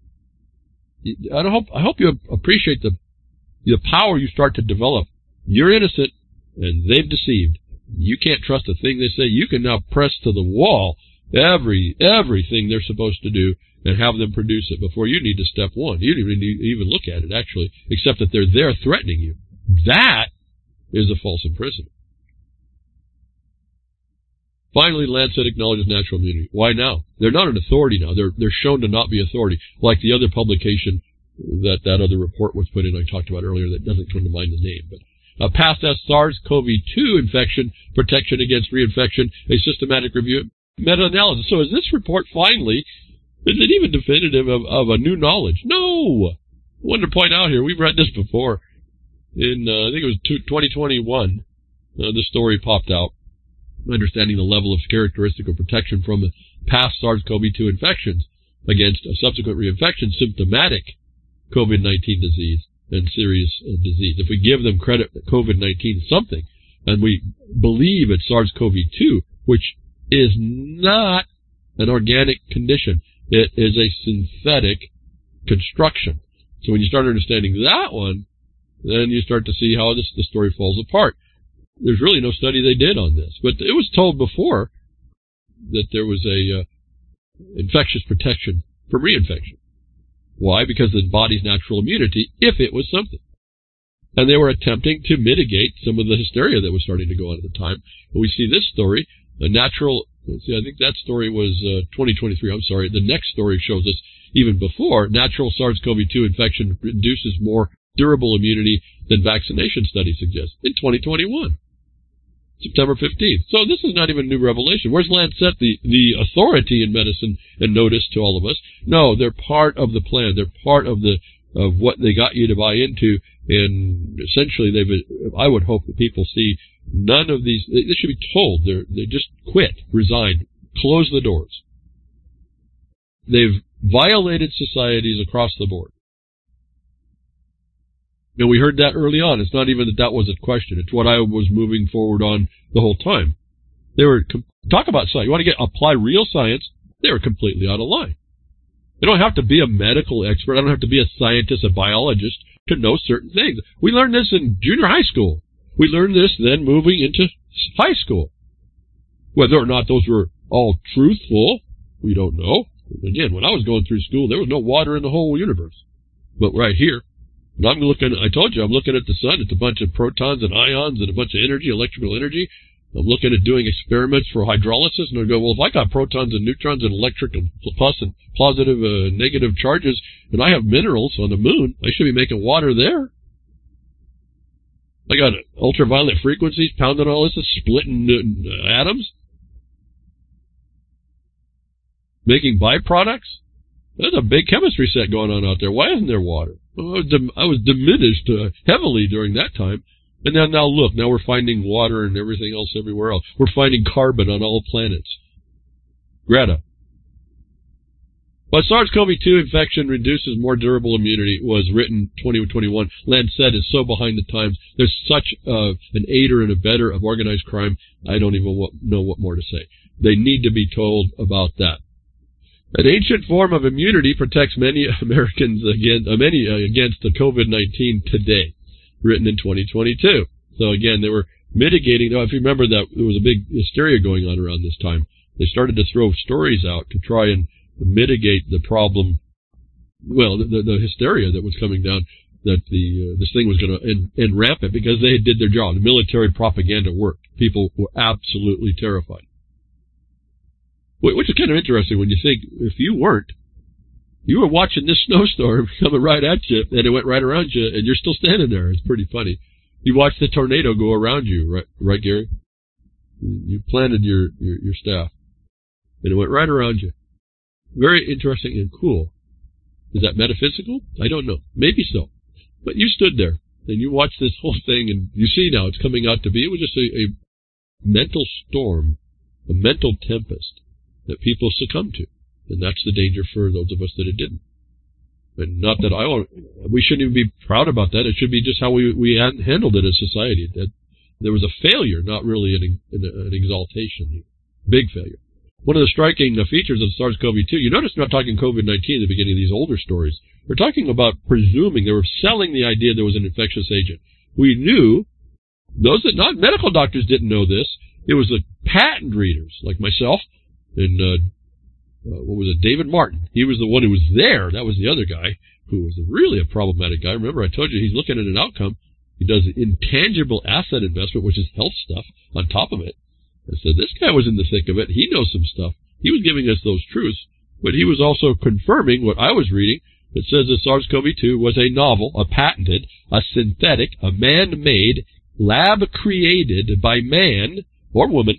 I hope, I hope you appreciate the, the power you start to develop. You're innocent, and they've deceived. You can't trust a thing they say. You can now press to the wall every, everything they're supposed to do and have them produce it before you need to step one. You don't even need to even look at it, actually, except that they're there threatening you. That is a false imprisonment. Finally, Lancet acknowledges natural immunity. Why now? They're not an authority now. They're they're shown to not be authority, like the other publication that that other report was put in I talked about earlier that doesn't come to mind the name. But uh, past S SARS CoV two infection, protection against reinfection, a systematic review, meta-analysis. So is this report finally, is it even definitive of, of a new knowledge? No! I wanted to point out here, we've read this before. In, uh, I think it was twenty twenty-one, uh, this story popped out, understanding the level of characteristic of protection from the past SARS CoV two infections against a subsequent reinfection, symptomatic COVID nineteen disease and serious uh, disease. If we give them credit that COVID nineteen is something, and we believe it's SARS CoV two, which is not an organic condition, it is a synthetic construction. So when you start understanding that one, then you start to see how this the story falls apart. There's really no study they did on this, but it was told before that there was a uh, infectious protection from reinfection. Why? Because the body's natural immunity, if it was something. And they were attempting to mitigate some of the hysteria that was starting to go on at the time. And we see this story, a natural, let's see, I think that story was uh, twenty twenty-three, I'm sorry. The next story shows us even before, natural SARS-C o V two infection induces more durable immunity than vaccination studies suggest in twenty twenty-one. September fifteenth. So this is not even a new revelation. Where's Lancet, the, the authority in medicine and notice to all of us? No, they're part of the plan. They're part of the of what they got you to buy into. And essentially, they've. I would hope that people see none of these. They, they should be told. They're they just quit, resign, close the doors. They've violated societies across the board. And we heard that early on. It's not even that that was a question. It's what I was moving forward on the whole time. They were, talk about science. You want to get, apply real science? They were completely out of line. You don't have to be a medical expert. I don't have to be a scientist, a biologist to know certain things. We learned this in junior high school. We learned this then moving into high school. Whether or not those were all truthful, we don't know. Again, when I was going through school, there was no water in the whole universe. But right here, and I'm looking, I told you, I'm looking at the sun. It's a bunch of protons and ions and a bunch of energy, electrical energy. I'm looking at doing experiments for hydrolysis, and I go, well, if I got protons and neutrons and electric and plus and positive, uh, negative charges, and I have minerals on the moon, I should be making water there. I got ultraviolet frequencies pounding all this, splitting uh, atoms, making byproducts. There's a big chemistry set going on out there. Why isn't there water? Well, I, was dim- I was diminished uh, heavily during that time. And then now look, now we're finding water and everything else everywhere else. We're finding carbon on all planets. Greta. But SARS-C o V two infection reduces more durable immunity was written twenty twenty-one. Lancet is so behind the times. There's such uh, an aider and abetter of organized crime, I don't even w- know what more to say. They need to be told about that. An ancient form of immunity protects many Americans against, uh, many, uh, against the COVID nineteen today, written in twenty twenty-two. So again, they were mitigating. Now, if you remember that there was a big hysteria going on around this time, they started to throw stories out to try and mitigate the problem. Well, the, the, the hysteria that was coming down, that the uh, this thing was going to end, end rampant because they did their job. The military propaganda worked. People were absolutely terrified. Which is kind of interesting when you think, if you weren't, you were watching this snowstorm coming right at you, and it went right around you, and you're still standing there. It's pretty funny. You watched the tornado go around you, right, right, Gary? You planted your, your, your staff, and it went right around you. Very interesting and cool. Is that metaphysical? I don't know. Maybe so. But you stood there, and you watched this whole thing, and you see now it's coming out to be, it was just a, a mental storm, a mental tempest that people succumb to. And that's the danger for those of us that it didn't. And not that I want, we shouldn't even be proud about that. It should be just how we, we handled it as society. That there was a failure, not really an, an, an exaltation. Big failure. One of the striking features of SARS-C o V two, you notice we're not talking COVID nineteen at the beginning of these older stories. We're talking about presuming, they were selling the idea there was an infectious agent. We knew, those that not medical doctors didn't know this, it was the patent readers, like myself, and uh, uh, what was it, David Martin. He was the one who was there. That was the other guy who was really a problematic guy. Remember, I told you he's looking at an outcome. He does intangible asset investment, which is health stuff, on top of it. I said, this guy was in the thick of it. He knows some stuff. He was giving us those truths, but he was also confirming what I was reading. It says that SARS-C o V two was a novel, a patented, a synthetic, a man-made, lab-created by man or woman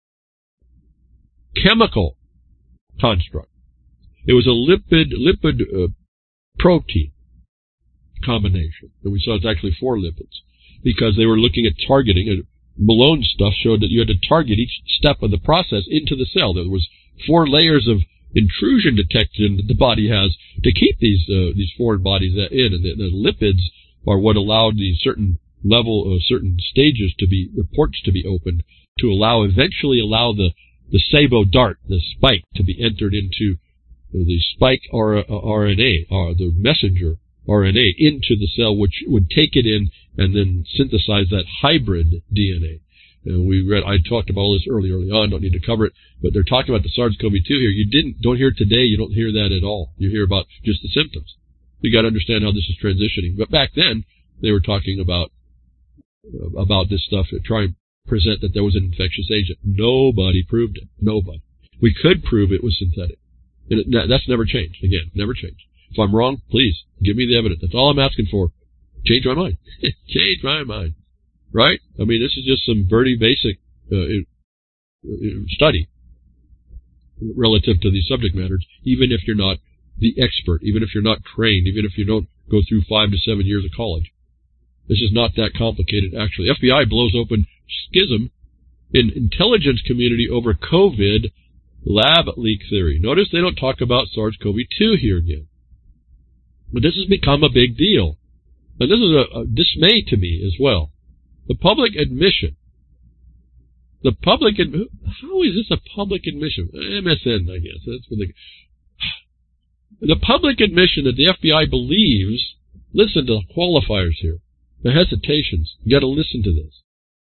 chemical construct. It was a lipid lipid uh, protein combination. And we saw it's actually four lipids because they were looking at targeting. And Malone stuff showed that you had to target each step of the process into the cell. There was four layers of intrusion detection that the body has to keep these uh, these foreign bodies in. And the, the lipids are what allowed the certain level, uh, certain stages to be, the ports to be opened to allow, eventually allow the the SABO dart, the spike, to be entered into the spike R N A, or the messenger R N A, into the cell, which would take it in and then synthesize that hybrid D N A. And we read, I talked about all this early, early on, don't need to cover it, but they're talking about the SARS-C o V two here. You didn't, don't hear it today, you don't hear that at all. You hear about just the symptoms. You got to understand how this is transitioning. But back then, they were talking about uh, about this stuff to try and present that there was an infectious agent. Nobody proved it. Nobody. We could prove it was synthetic. And it, that's never changed. Again, never changed. If I'm wrong, please give me the evidence. That's all I'm asking for. Change my mind. Change my mind. Right? I mean, this is just some very basic uh, study relative to these subject matters, even if you're not the expert, even if you're not trained, even if you don't go through five to seven years of college. This is not that complicated, actually. F B I blows open schism in intelligence community over COVID lab leak theory. Notice they don't talk about SARS CoV two here again. But this has become a big deal. And this is a, a dismay to me as well. The public admission. The public, ad- how is this a public admission? M S N, I guess. That's what they, the public admission that the F B I believes, listen to the qualifiers here, the hesitations. You got to listen to this.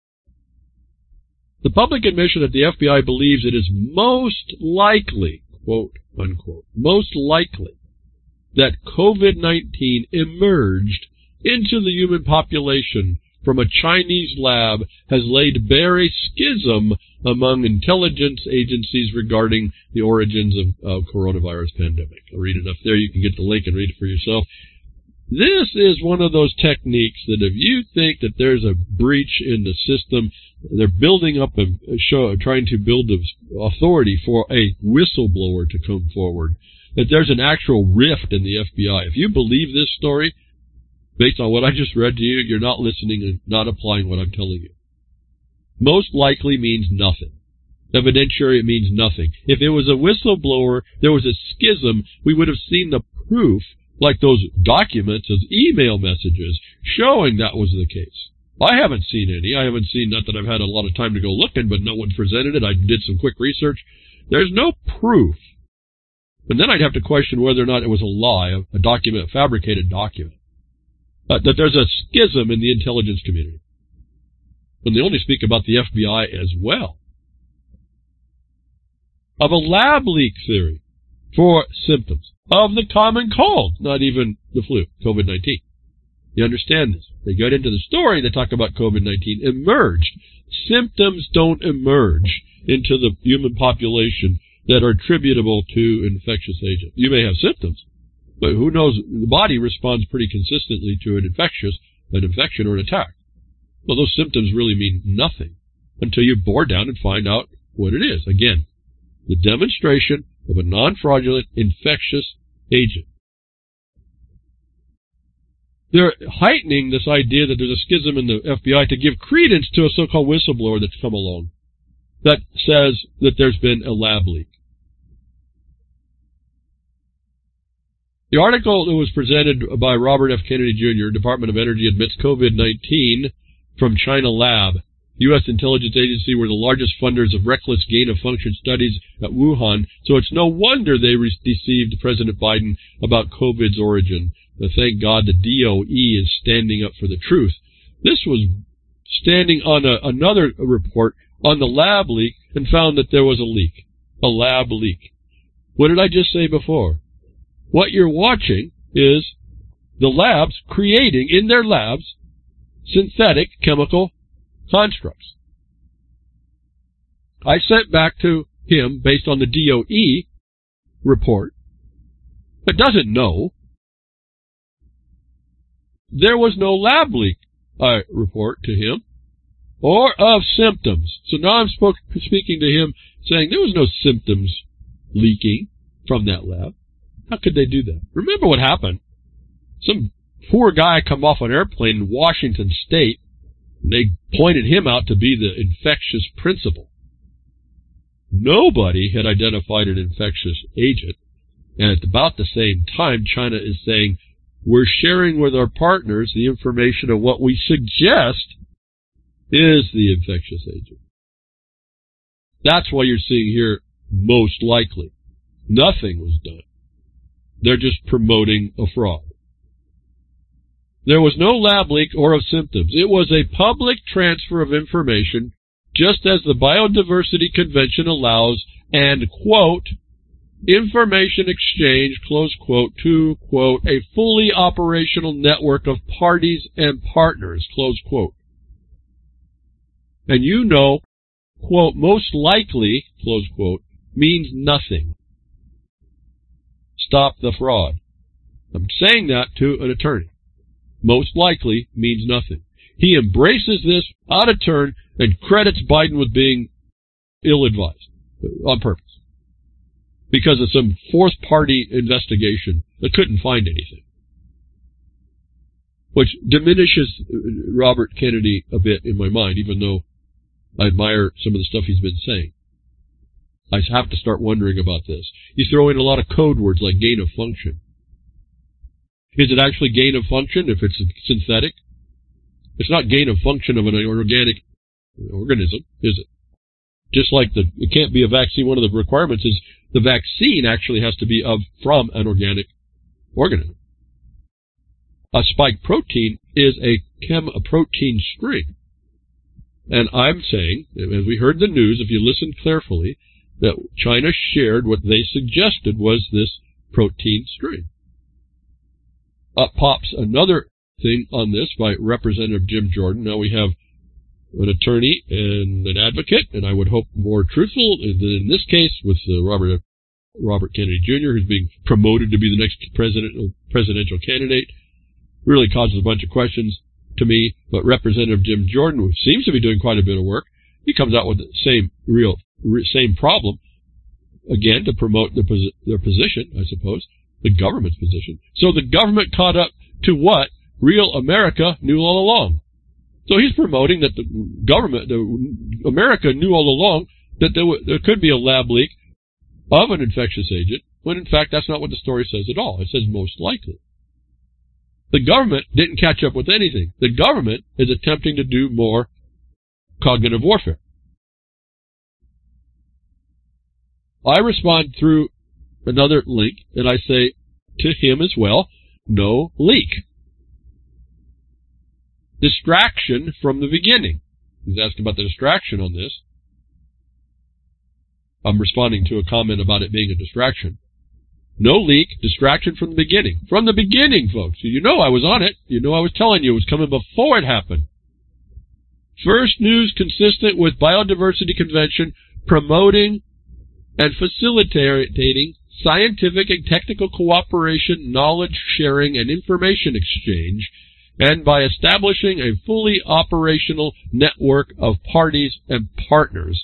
The public admission that the F B I believes it is most likely, quote, unquote, most likely that COVID nineteen emerged into the human population from a Chinese lab has laid bare a schism among intelligence agencies regarding the origins of, of coronavirus pandemic. I'll read it up there. You can get the link and read it for yourself. This is one of those techniques that if you think that there's a breach in the system, they're building up a show, trying to build an authority for a whistleblower to come forward, that there's an actual rift in the F B I. If you believe this story, based on what I just read to you, you're not listening and not applying what I'm telling you. Most likely means nothing. Evidentiary means nothing. If it was a whistleblower, there was a schism, we would have seen the proof, like those documents as email messages, showing that was the case. I haven't seen any. I haven't seen, not that I've had a lot of time to go looking, but no one presented it. I did some quick research. There's no proof. And then I'd have to question whether or not it was a lie, a document, a fabricated document. Uh, that there's a schism in the intelligence community. And they only speak about the F B I as well. Of a lab leak theory for symptoms of the common cold, not even the flu, COVID nineteen. You understand this? They get into the story, they talk about COVID nineteen emerged. Symptoms don't emerge into the human population that are attributable to infectious agents. You may have symptoms, but who knows, the body responds pretty consistently to an infectious, an infection or an attack. Well, those symptoms really mean nothing until you bore down and find out what it is. Again, the demonstration of a non-fraudulent infectious agent. They're heightening this idea that there's a schism in the F B I to give credence to a so-called whistleblower that's come along that says that there's been a lab leak. The article that was presented by Robert F. Kennedy Junior, Department of Energy, admits COVID nineteen from China lab. U S intelligence agency were the largest funders of reckless gain-of-function studies at Wuhan, so it's no wonder they re- deceived President Biden about COVID's origin. But thank God the D O E is standing up for the truth. This was standing on a, another report on the lab leak and found that there was a leak, a lab leak. What did I just say before? What you're watching is the labs creating, in their labs, synthetic chemical constructs. I sent back to him, based on the D O E report, that doesn't know, there was no lab leak, I report to him, or of symptoms. So now I'm spoke, speaking to him saying there was no symptoms leaking from that lab. How could they do that? Remember what happened. Some poor guy come off an airplane in Washington State, and they pointed him out to be the infectious principal. Nobody had identified an infectious agent, and at about the same time, China is saying, we're sharing with our partners the information of what we suggest is the infectious agent. That's why you're seeing here, most likely, nothing was done. They're just promoting a fraud. There was no lab leak or of symptoms. It was a public transfer of information, just as the Biodiversity Convention allows, and, quote, information exchange, close quote, to, quote, a fully operational network of parties and partners, close quote. And you know, quote, most likely, close quote, means nothing. Stop the fraud. I'm saying that to an attorney. Most likely means nothing. He embraces this out of turn and credits Biden with being ill-advised on purpose because of some fourth-party investigation that couldn't find anything, which diminishes Robert Kennedy a bit in my mind, even though I admire some of the stuff he's been saying. I have to start wondering about this. You throw in a lot of code words like gain of function. Is it actually gain of function if it's synthetic? It's not gain of function of an organic organism, is it? Just like the, it can't be a vaccine. One of the requirements is the vaccine actually has to be of from an organic organism. A spike protein is a chem a protein string. And I'm saying, as we heard the news, if you listen carefully, that China shared what they suggested was this protein string. Up pops another thing on this by Representative Jim Jordan. Now we have an attorney and an advocate, and I would hope more truthful than in this case with uh, Robert Robert Kennedy Junior, who's being promoted to be the next president, presidential candidate. Really causes a bunch of questions to me, but Representative Jim Jordan, who seems to be doing quite a bit of work, he comes out with the same real same problem, again, to promote their, posi their position, I suppose, the government's position. So the government caught up to what real America knew all along. So he's promoting that the government, the America knew all along that there, there could be a lab leak of an infectious agent, when in fact that's not what the story says at all. It says most likely. The government didn't catch up with anything. The government is attempting to do more cognitive warfare. I respond through another link, and I say to him as well, no leak. Distraction from the beginning. He's asking about the distraction on this. I'm responding to a comment about it being a distraction. No leak, distraction from the beginning. From the beginning, folks. You know I was on it. You know I was telling you it was coming before it happened. First news consistent with Biodiversity Convention promoting and facilitating scientific and technical cooperation, knowledge sharing, and information exchange, and by establishing a fully operational network of parties and partners.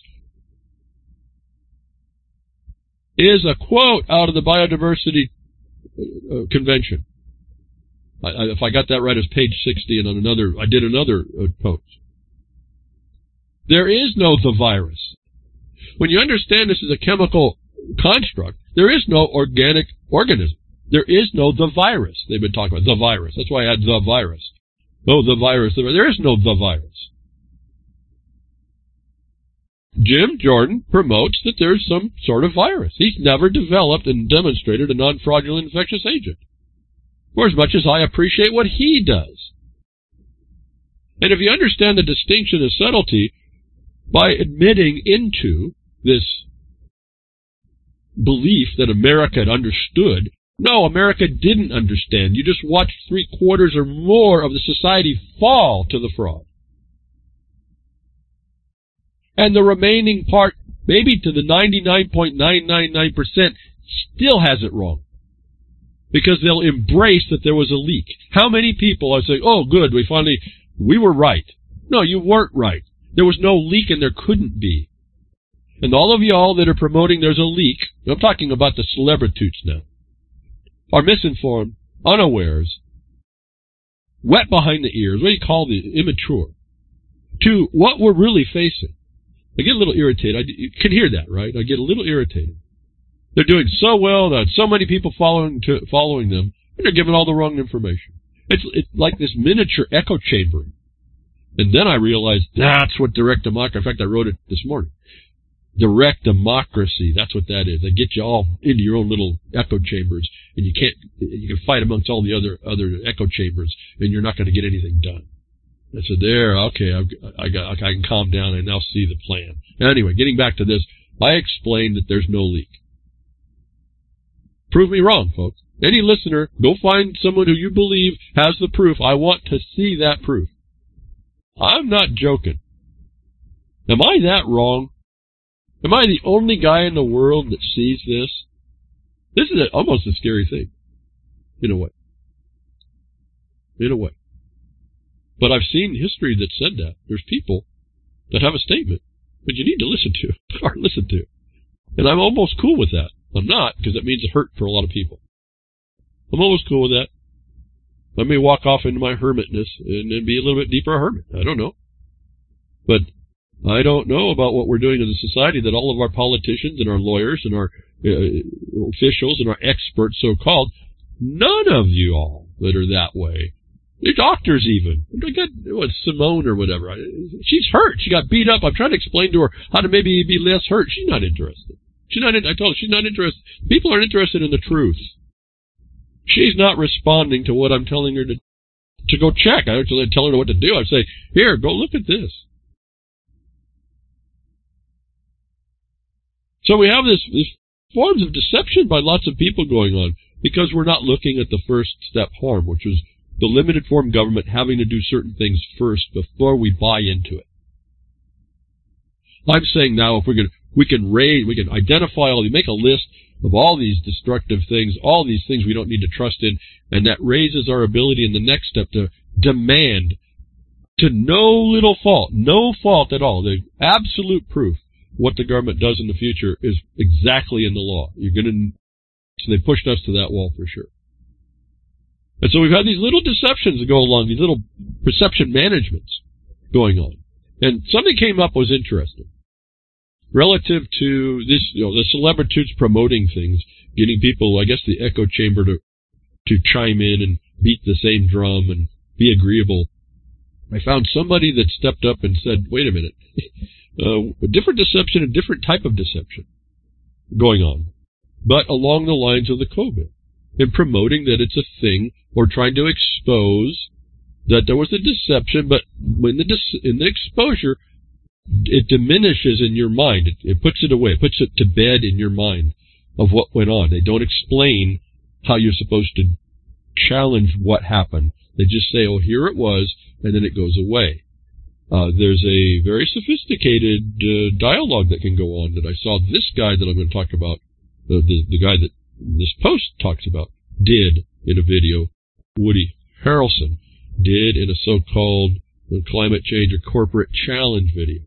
Is a quote out of the Biodiversity uh, Convention. I, I, if I got that right, it's page sixty, and on another, I did another uh, post. There is no the virus. When you understand this is a chemical construct, there is no organic organism. There is no the virus. They've been talking about the virus. That's why I had the virus. Oh, the virus. There is no the virus. Jim Jordan promotes that there's some sort of virus. He's never developed and demonstrated a non-fraudulent infectious agent. For as much as I appreciate what he does. And if you understand the distinction of subtlety, by admitting into this belief that America had understood, no, America didn't understand. You just watched three quarters or more of the society fall to the fraud. And the remaining part, maybe to the ninety-nine point nine nine nine percent, still has it wrong. Because they'll embrace that there was a leak. How many people are saying, oh, good, we finally, we were right. No, you weren't right. There was no leak and there couldn't be. And all of y'all that are promoting there's a leak, I'm talking about the celebrities now, are misinformed, unawares, wet behind the ears, what do you call the immature, to what we're really facing. I get a little irritated. I, you can hear that, right? I get a little irritated. They're doing so well, that so many people following to, following them, and they're giving all the wrong information. It's, it's like this miniature echo chamber. And then I realized that's what direct democracy, in fact, I wrote it this morning. Direct democracy, that's what that is. They get you all into your own little echo chambers, and you can't, you can fight amongst all the other, other echo chambers, and you're not going to get anything done. I said, there, okay, I've, I got, I can calm down and now see the plan. Anyway, getting back to this, I explained that there's no leak. Prove me wrong, folks. Any listener, go find someone who you believe has the proof. I want to see that proof. I'm not joking. Am I that wrong? Am I the only guy in the world that sees this? This is a, almost a scary thing, in a way. In a way. But I've seen history that said that. There's people that have a statement that you need to listen to, or listen to. And I'm almost cool with that. I'm not, because that means it hurt for a lot of people. I'm almost cool with that. I may walk off into my hermitness and, and be a little bit deeper a hermit. I don't know. But I don't know about what we're doing as a society that all of our politicians and our lawyers and our uh, officials and our experts, so-called, none of you all that are that way. The doctors even. I got what, Simone or whatever. She's hurt. She got beat up. I'm trying to explain to her how to maybe be less hurt. She's not interested. She's not. I told her she's not interested. People aren't interested in the truth. She's not responding to what I'm telling her to to go check. I don't tell her what to do. I say, here, go look at this. So we have this, this forms of deception by lots of people going on because we're not looking at the first step harm, which is the limited form government having to do certain things first before we buy into it. I'm saying now if we can we can raise, we can identify all, make a list of all these destructive things, all these things we don't need to trust in, and that raises our ability in the next step to demand, to no little fault, no fault at all, the absolute proof what the government does in the future is exactly in the law. You're going to, so they pushed us to that wall for sure. And so we've had these little deceptions that go along, these little perception managements going on. And something came up was interesting. Relative to this, you know, the celebrities promoting things, getting people, I guess, the echo chamber to to chime in and beat the same drum and be agreeable. I found somebody that stepped up and said, wait a minute, uh, a different deception, a different type of deception going on, but along the lines of the COVID, and promoting that it's a thing, or trying to expose that there was a deception, but when the dis- in the exposure, it diminishes in your mind. It, it puts it away. It puts it to bed in your mind of what went on. They don't explain how you're supposed to challenge what happened. They just say, oh, here it was, and then it goes away. Uh, there's a very sophisticated uh, dialogue that can go on that I saw this guy that I'm going to talk about, uh, the, the guy that this post talks about, did in a video. Woody Harrelson did in a so-called uh, climate change or corporate challenge video.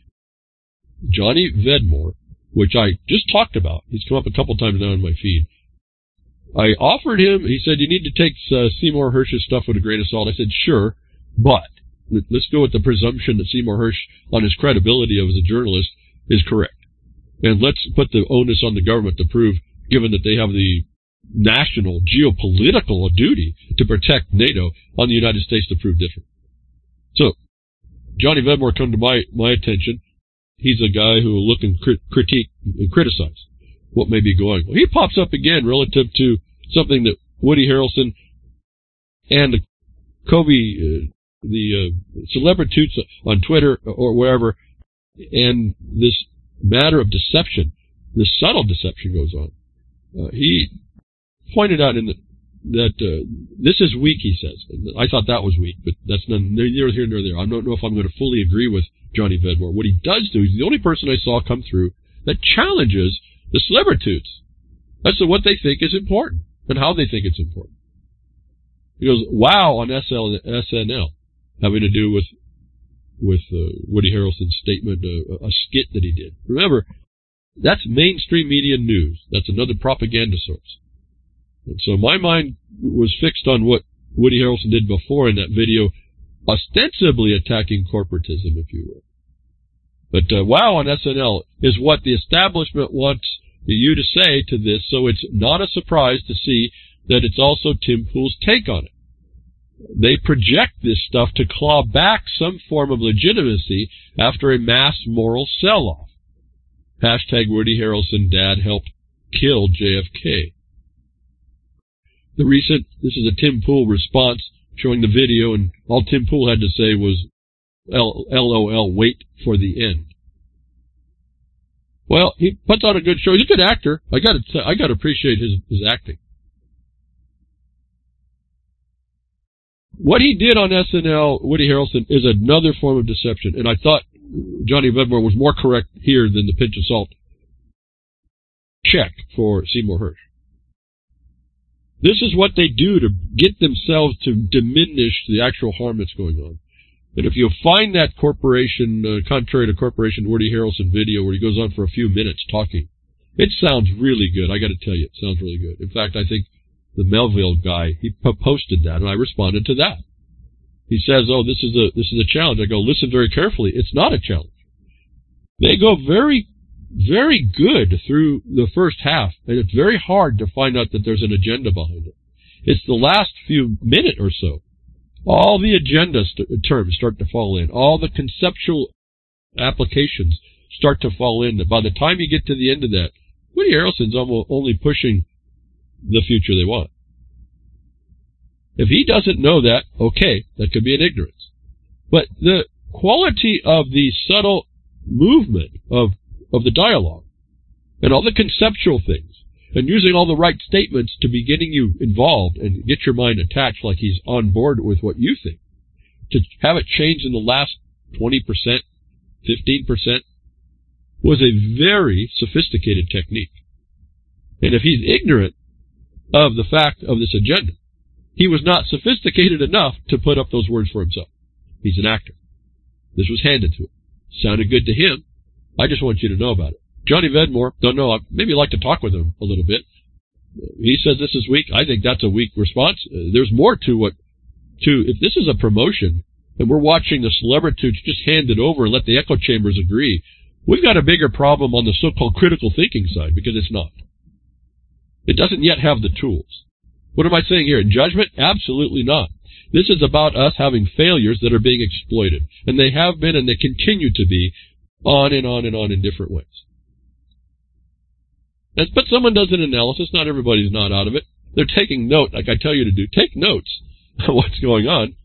Johnny Vedmore, which I just talked about, he's come up a couple times now in my feed. I offered him, he said, you need to take uh, Seymour Hersh's stuff with a grain of salt. I said, sure, but let's go with the presumption that Seymour Hersh, on his credibility as a journalist, is correct. And let's put the onus on the government to prove, given that they have the national geopolitical duty to protect NATO, on the United States to prove different. So, Johnny Vedmore come to my, my attention. He's a guy who will look and crit- critique and criticize what may be going on. He pops up again relative to something that Woody Harrelson and Kobe, uh, the uh, celebrities on Twitter or wherever, and this matter of deception, this subtle deception goes on. Uh, he pointed out in the, that uh, this is weak, he says. I thought that was weak, but that's none, neither here nor there. I don't know if I'm going to fully agree with Johnny Vedmore. What he does do, he's the only person I saw come through that challenges the celebrities as to what they think is important and how they think it's important. He goes, wow, on S N L, having to do with with uh, Woody Harrelson's statement, uh, a skit that he did. Remember, that's mainstream media news. That's another propaganda source. And so my mind was fixed on what Woody Harrelson did before in that video, ostensibly attacking corporatism, if you will. But uh, wow on S N L is what the establishment wants you to say to this, so it's not a surprise to see that it's also Tim Pool's take on it. They project this stuff to claw back some form of legitimacy after a mass moral sell-off. Hashtag Woody Harrelson dad helped kill J F K. The recent, this is a Tim Pool response showing the video, and all Tim Pool had to say was, L O L, wait for the end. Well, he puts on a good show. He's a good actor. I got to I got to appreciate his his acting. What he did on S N L, Woody Harrelson, is another form of deception, and I thought Johnny Vedmore was more correct here than the pinch of salt check for Seymour Hersh. This is what they do to get themselves to diminish the actual harm that's going on. And if you find that corporation, uh, contrary to corporation Woody Harrelson video where he goes on for a few minutes talking, it sounds really good. I got to tell you, it sounds really good. In fact, I think the Melville guy, he posted that, and I responded to that. He says, oh, this is a this is a challenge. I go, listen very carefully. It's not a challenge. They go very, very good through the first half, and it's very hard to find out that there's an agenda behind it. It's the last few minutes or so. All the agenda st- terms start to fall in. All the conceptual applications start to fall in. By the time you get to the end of that, Woody Harrelson's almost only pushing the future they want. If he doesn't know that, okay, that could be an ignorance. But the quality of the subtle movement of, of the dialogue and all the conceptual things and using all the right statements to be getting you involved and get your mind attached like he's on board with what you think, to have it change in the last twenty percent, fifteen percent, was a very sophisticated technique. And if he's ignorant of the fact of this agenda, he was not sophisticated enough to put up those words for himself. He's an actor. This was handed to him. Sounded good to him. I just want you to know about it. Johnny Vedmore, don't know, I'd maybe like to talk with him a little bit. He says this is weak. I think that's a weak response. Uh, there's more to what, to, if this is a promotion, and we're watching the celebrities just hand it over and let the echo chambers agree, we've got a bigger problem on the so-called critical thinking side, because it's not. It doesn't yet have the tools. What am I saying here? In judgment? Absolutely not. This is about us having failures that are being exploited. And they have been and they continue to be on and on and on in different ways. And, but someone does an analysis. Not everybody's not out of it. They're taking note, like I tell you to do. Take notes of what's going on.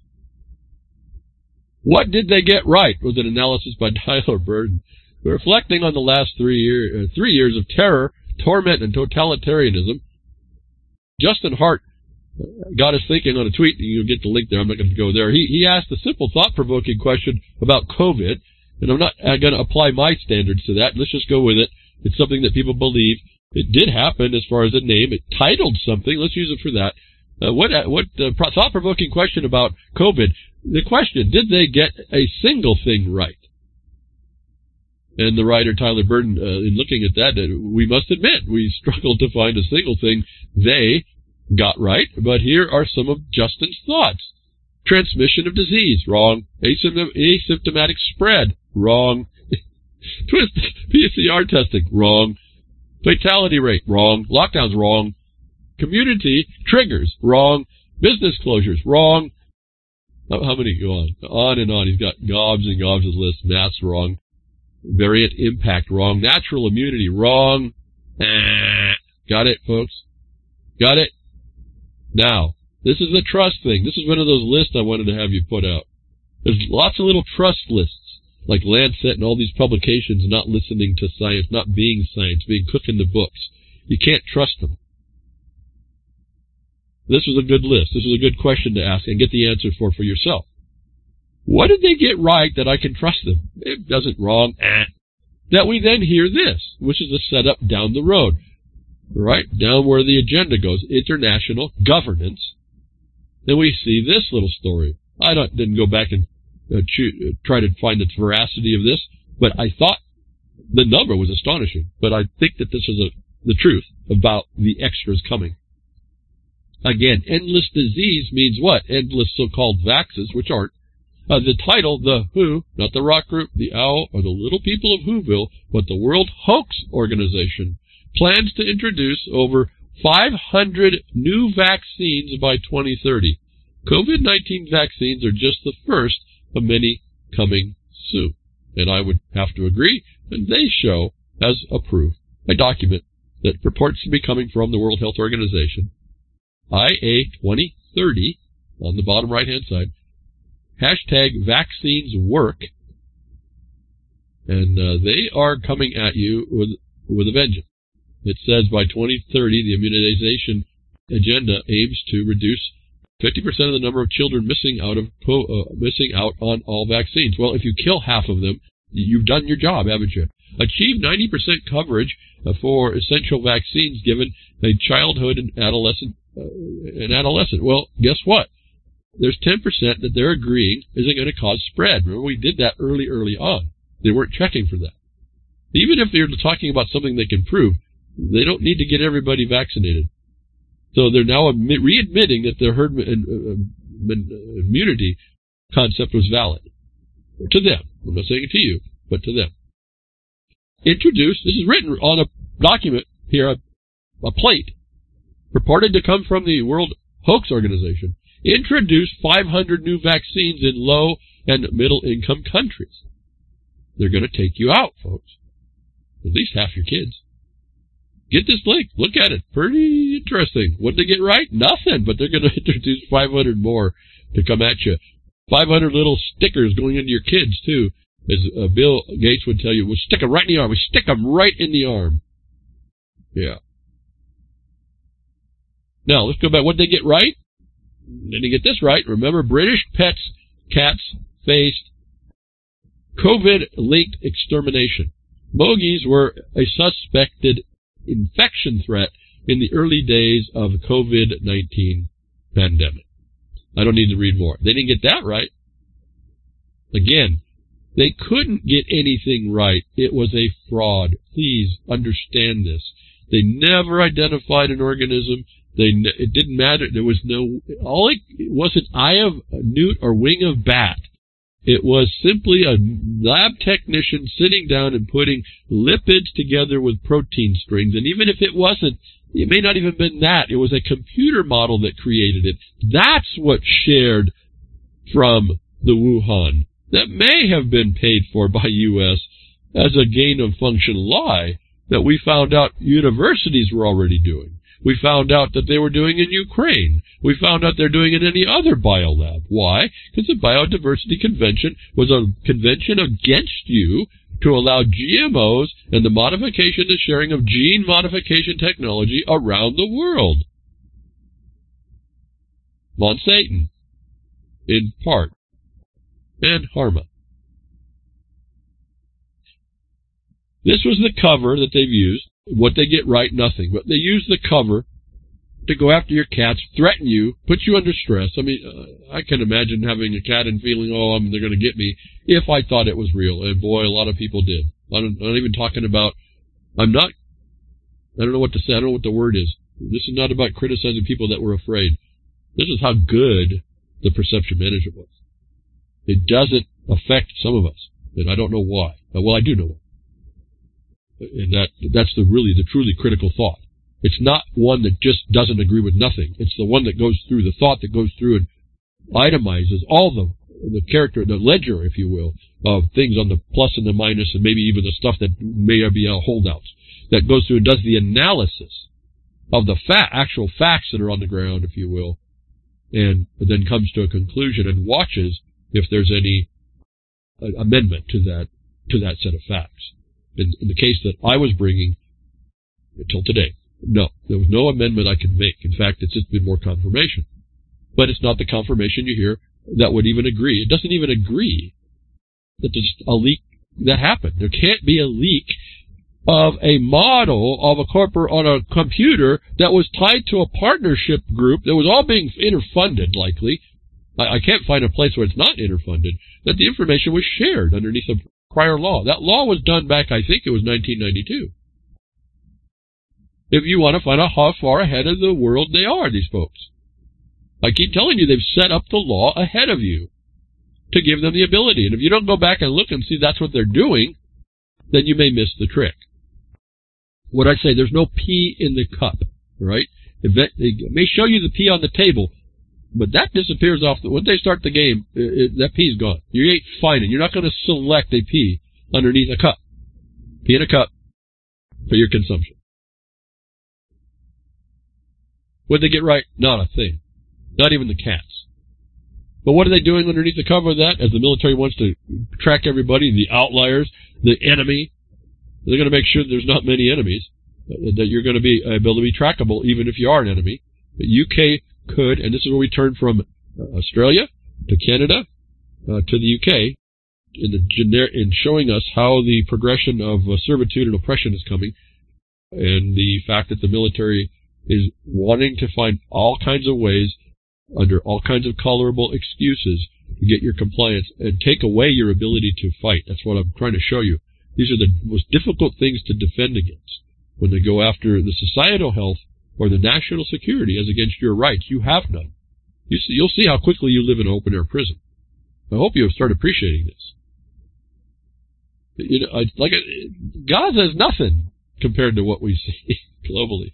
What did they get right? Was an analysis by Tyler Burden. Reflecting on the last three, year, uh, three years of terror, torment, and totalitarianism, Justin Hart got us thinking on a tweet. You'll get the link there. I'm not going to go there. He, he asked a simple, thought-provoking question about COVID, and I'm not going to apply my standards to that. Let's just go with it. It's something that people believe. It did happen as far as a name. It titled something. Let's use it for that. Uh, what what uh, thought-provoking question about COVID? The question, did they get a single thing right? And the writer, Tyler Burden, uh, in looking at that, uh, we must admit, we struggled to find a single thing they got right. But here are some of Justin's thoughts. Transmission of disease, wrong. Asymptom- asymptomatic spread, wrong. Twist, P C R testing, wrong. Fatality rate, wrong. Lockdowns, wrong. Community triggers, wrong. Business closures, wrong. How, how many go on? On and on. He's got gobs and gobs of lists. Masks, wrong. Variant impact, wrong. Natural immunity, wrong. Ah, got it, folks? Got it? Now, this is the trust thing. This is one of those lists I wanted to have you put out. There's lots of little trust lists, like Lancet and all these publications not listening to science, not being science, being cooked in the books. You can't trust them. This was a good list. This is a good question to ask and get the answer for for yourself. What did they get right that I can trust them? It doesn't wrong. Eh. That we then hear this, which is a setup down the road. Right? Down where the agenda goes. International governance. Then we see this little story. I don't, didn't go back and uh, cho- try to find the veracity of this, but I thought the number was astonishing. But I think that this is a, the truth about the extras coming. Again, endless disease means what? Endless so-called vaxes, which aren't. Uh, the title, The W H O, not the rock group, the Owl, or the Little People of Whoville, but the World Hoax Organization, plans to introduce over five hundred new vaccines by twenty thirty. COVID nineteen vaccines are just the first of many coming soon. And I would have to agree, and they show, as a proof, a document that purports to be coming from the World Health Organization, I A twenty thirty, on the bottom right-hand side, hashtag vaccines work, And uh, they are coming at you with, with a vengeance. It says by twenty thirty, the immunization agenda aims to reduce fifty percent of the number of children missing out of uh, missing out on all vaccines. Well, if you kill half of them, you've done your job, haven't you? Achieve ninety percent coverage uh, for essential vaccines given a childhood and adolescent. Uh, an adolescent. Well, guess what? There's ten percent that they're agreeing isn't going to cause spread. Remember, we did that early, early on. They weren't checking for that. Even if they're talking about something they can prove, they don't need to get everybody vaccinated. So they're now re-admitting that the herd immunity concept was valid. To them. I'm not saying it to you, but to them. Introduce, this is written on a document here, a, a plate, purported to come from the World Hoax Organization, introduce five hundred new vaccines in low and middle income countries. They're going to take you out, folks. At least half your kids. Get this link. Look at it. Pretty interesting. What did they get right? Nothing, but they're going to introduce five hundred more to come at you. five hundred little stickers going into your kids, too. As uh, Bill Gates would tell you, we'll stick them right in the arm. We stick them right in the arm. Yeah. Now, let's go back. What did they get right? They didn't get this right. Remember, British pets, cats faced COVID-linked extermination. Bogies were a suspected infection threat in the early days of the COVID nineteen pandemic. I don't need to read more. They didn't get that right. Again, they couldn't get anything right. It was a fraud. Please understand this. They never identified an organism. They it didn't matter. There was no all it, it wasn't eye of newt or wing of bat. It was simply a lab technician sitting down and putting lipids together with protein strings. And even if it wasn't, it may not even have been that. It was a computer model that created it. That's what shared from the Wuhan. That may have been paid for by U S as a gain-of-function lie that we found out universities were already doing. We found out that they were doing in Ukraine. We found out they're doing it in any other biolab. Why? Because the Biodiversity Convention was a convention against you to allow G M Os and the modification and sharing of gene modification technology around the world. Monsanto, in part, and Harma. This was the cover that they've used. What they get right, nothing. But they use the cover to go after your cats, threaten you, put you under stress. I mean, uh, I can imagine having a cat and feeling, oh, I'm, they're going to get me, if I thought it was real. And boy, a lot of people did. I'm not even talking about, I'm not, I don't know what to say, I don't know what the word is. This is not about criticizing people that were afraid. This is how good the perception management was. It doesn't affect some of us, and I don't know why. Well, I do know why. And that that's the really the truly critical thought. It's not one that just doesn't agree with nothing. It's the one that goes through, the thought that goes through and itemizes all the the character, the ledger, if you will, of things on the plus and the minus, and maybe even the stuff that may be uh, holdouts. That goes through and does the analysis of the fa- actual facts that are on the ground, if you will, and then comes to a conclusion and watches if there's any uh, amendment to that to that set of facts. In, in the case that I was bringing until today, no, there was no amendment I could make. In fact, it's just been more confirmation. But it's not the confirmation you hear that would even agree. It doesn't even agree that there's a leak that happened. There can't be a leak of a model of a corporate on a computer that was tied to a partnership group that was all being interfunded, likely. I, I can't find a place where it's not interfunded, that the information was shared underneath a prior law. That law was done back, I think it was nineteen ninety-two. If you want to find out how far ahead of the world they are, these folks. I keep telling you, they've set up the law ahead of you to give them the ability. And if you don't go back and look and see that's what they're doing, then you may miss the trick. What I say, there's no pee in the cup, right? If that, they may show you the pee on the table, but that disappears off. The, when they start the game, it, it, that pee's gone. You ain't finding. You're not going to select a pee underneath a cup. Pee in a cup for your consumption. What did they get right? Not a thing. Not even the cats. But what are they doing underneath the cover of that? As the military wants to track everybody, the outliers, the enemy, they're going to make sure there's not many enemies, that you're going to be able to be trackable even if you are an enemy. The U K could, and this is where we turn from Australia to Canada uh, to the U K, in, the gener- in showing us how the progression of uh, servitude and oppression is coming, and the fact that the military is wanting to find all kinds of ways, under all kinds of colorable excuses, to get your compliance and take away your ability to fight. That's what I'm trying to show you. These are the most difficult things to defend against. When they go after the societal health or the national security as against your rights, you have none. You see, you'll see how quickly you live in an open-air prison. I hope you start appreciating this. You know, I, like Gaza is nothing compared to what we see globally.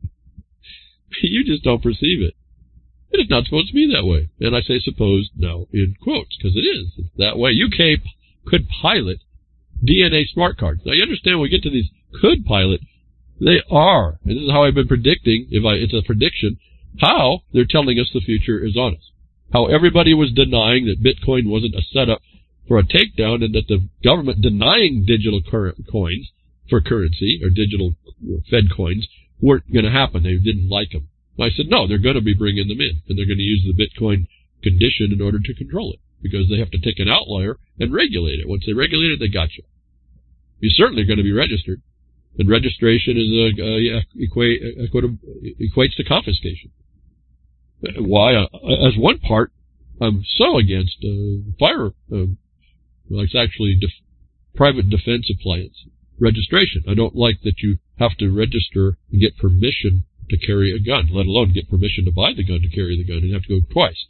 You just don't perceive it. It is not supposed to be that way. And I say supposed now in quotes, because it is. It's that way. U K could pilot D N A smart cards. Now, you understand when we get to these could pilot, they are. And this is how I've been predicting, if I, it's a prediction, how they're telling us the future is on us. How everybody was denying that Bitcoin wasn't a setup for a takedown, and that the government denying digital current coins for currency, or digital Fed coins, weren't going to happen. They didn't like them. I said, no, they're going to be bringing them in, and they're going to use the Bitcoin condition in order to control it, because they have to take an outlier and regulate it. Once they regulate it, they got you. You're certainly going to be registered, and registration is a, uh, yeah, equate, equate, equates to confiscation. Why? Uh, as one part, I'm so against uh, fire, uh, well, it's actually def- private defense appliance registration. I don't like that you have to register and get permission to carry a gun, let alone get permission to buy the gun to carry the gun, and you have to go twice.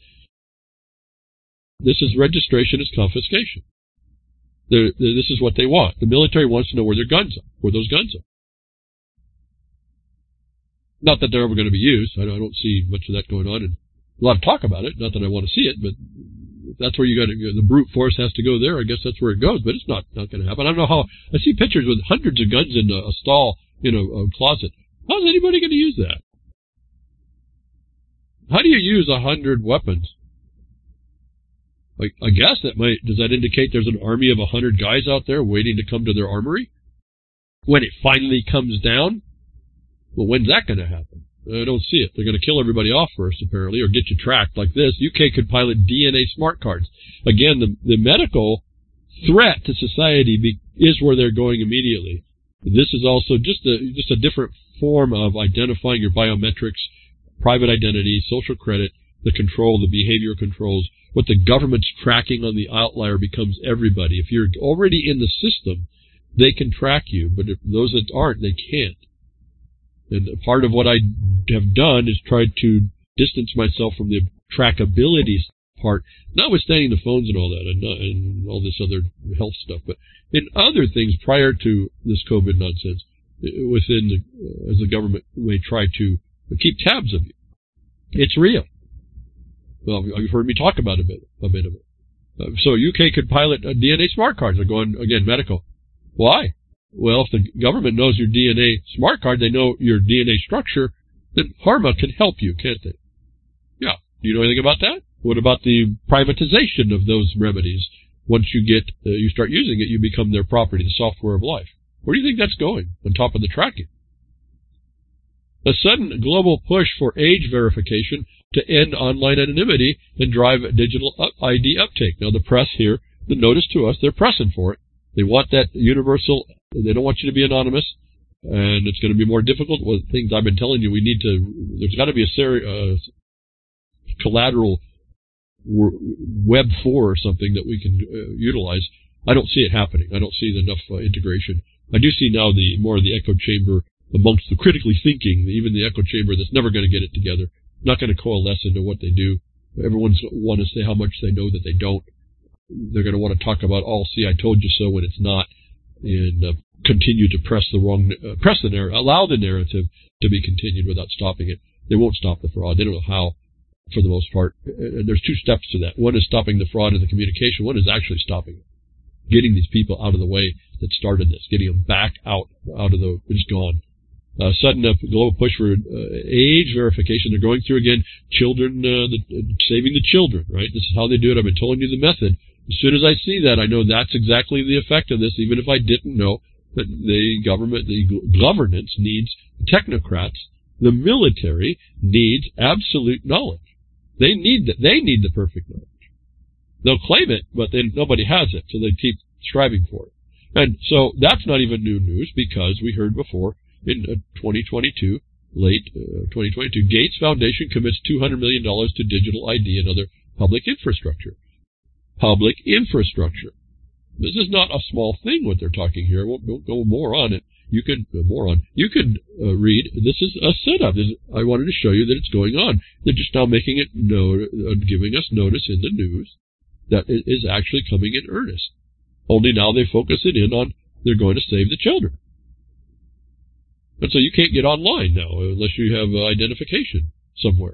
This is registration is confiscation. They're, they're, this is what they want. The military wants to know where their guns are, where those guns are. Not that they're ever going to be used. I don't, I don't see much of that going on, and a lot of talk about it. Not that I want to see it, but if that's where you got to, the brute force has to go there. I guess that's where it goes, but it's not, not going to happen. I don't know how. I see pictures with hundreds of guns in a, a stall, in a, a closet. How's anybody going to use that? How do you use a hundred weapons? Like, I guess that might, does that indicate there's an army of a hundred guys out there waiting to come to their armory? When it finally comes down? Well, when's that going to happen? I don't see it. They're going to kill everybody off first, apparently, or get you tracked like this. U K could pilot D N A smart cards. Again, the, the medical threat to society be, is where they're going immediately. This is also just a, just a different form of identifying your biometrics, private identity, social credit, the control, the behavior controls. What the government's tracking on the outlier becomes everybody. If you're already in the system, they can track you, but if those that aren't, they can't. And part of what I have done is tried to distance myself from the trackability part, notwithstanding the phones and all that, and, and all this other health stuff, but in other things prior to this COVID nonsense, within the, as the government may try to keep tabs of you. It's real. Well, you've heard me talk about a bit, a bit of it. Uh, so U K could pilot uh, D N A smart cards. They're going, again, medical. Why? Well, if the government knows your D N A smart card, they know your D N A structure, then pharma can help you, can't they? Yeah. Do you know anything about that? What about the privatization of those remedies? Once you get, uh, you start using it, you become their property, the software of life. Where do you think that's going on top of the tracking? A sudden global push for age verification to end online anonymity and drive digital I D uptake. Now, the press here, the notice to us, they're pressing for it. They want that universal, they don't want you to be anonymous, and it's going to be more difficult with things I've been telling you. We need to, there's got to be a seri- uh, collateral web four or something that we can uh, utilize. I don't see it happening. I don't see enough uh, integration. I do see now the more of the echo chamber amongst the critically thinking, even the echo chamber that's never going to get it together, not going to coalesce into what they do. Everyone's want to say how much they know that they don't. They're going to want to talk about, oh, see, I told you so when it's not, and uh, continue to press the wrong, uh, press the narrative, allow the narrative to be continued without stopping it. They won't stop the fraud. They don't know how, for the most part. And there's two steps to that. One is stopping the fraud in the communication. One is actually stopping it. Getting these people out of the way that started this, getting them back out, out of the, it's gone. Uh, sudden uh, global push for uh, age verification. They're going through, again, children, uh, the, uh, saving the children, right? This is how they do it. I've been telling you the method. As soon as I see that, I know that's exactly the effect of this, even if I didn't know that the government, the governance needs technocrats. The military needs absolute knowledge. They need the, they need the perfect knowledge. They'll claim it, but then nobody has it, so they keep striving for it. And so that's not even new news, because we heard before in uh, twenty twenty-two, late uh, twenty twenty-two, Gates Foundation commits two hundred million dollars to digital I D and other public infrastructure. Public infrastructure. This is not a small thing what they're talking here. I won't, won't go more on it. You could, uh, more on, you could uh, read, this is a setup. This is, I wanted to show you that it's going on. They're just now making it, no, uh, giving us notice in the news that it is actually coming in earnest. Only now they focus it in on, they're going to save the children. And so you can't get online now unless you have uh, identification somewhere.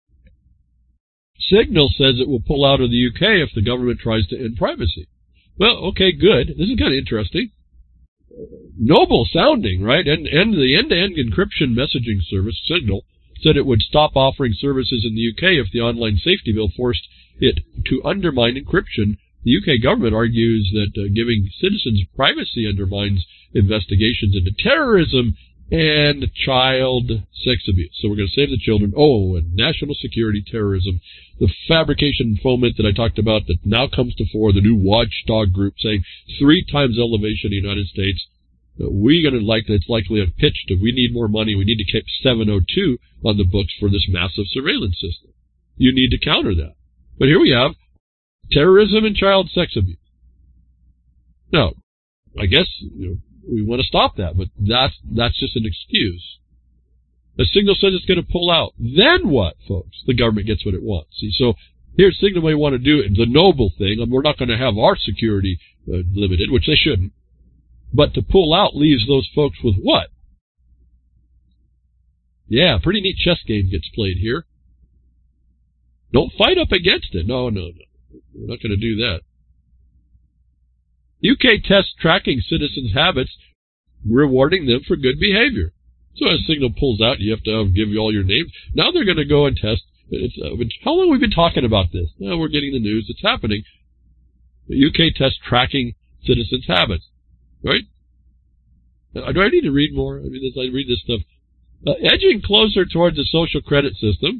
Signal says it will pull out of the U K if the government tries to end privacy. Well, okay, good. This is kind of interesting. Noble sounding, right? And, and the end-to-end encryption messaging service, Signal, said it would stop offering services in the U K if the online safety bill forced it to undermine encryption. The U K government argues that uh, giving citizens privacy undermines investigations into terrorism and child sex abuse. So we're going to save the children. Oh, and national security, terrorism, the fabrication foment that I talked about that now comes to fore, the new watchdog group saying three times elevation in the United States. We're going to like that it's likely a pitch to we need more money. We need to keep seven oh two on the books for this massive surveillance system. You need to counter that. But here we have terrorism and child sex abuse. Now, I guess you know, we want to stop that, but that's that's just an excuse. The Signal says it's going to pull out. Then what, folks? The government gets what it wants. See, so here Signal may want to do it, the noble thing. And we're not going to have our security uh, limited, which they shouldn't. But to pull out leaves those folks with what? Yeah, pretty neat chess game gets played here. Don't fight up against it. No, no, no. We're not going to do that. U K tests tracking citizens' habits, rewarding them for good behavior. So as Signal pulls out, you have to have, give you all your names. Now they're going to go and test. It's, uh, how long have we been talking about this? Now we're getting the news. It's happening. The U K tests tracking citizens' habits. Right? Uh, do I need to read more? I mean, as I read this stuff. Uh, edging closer towards a social credit system.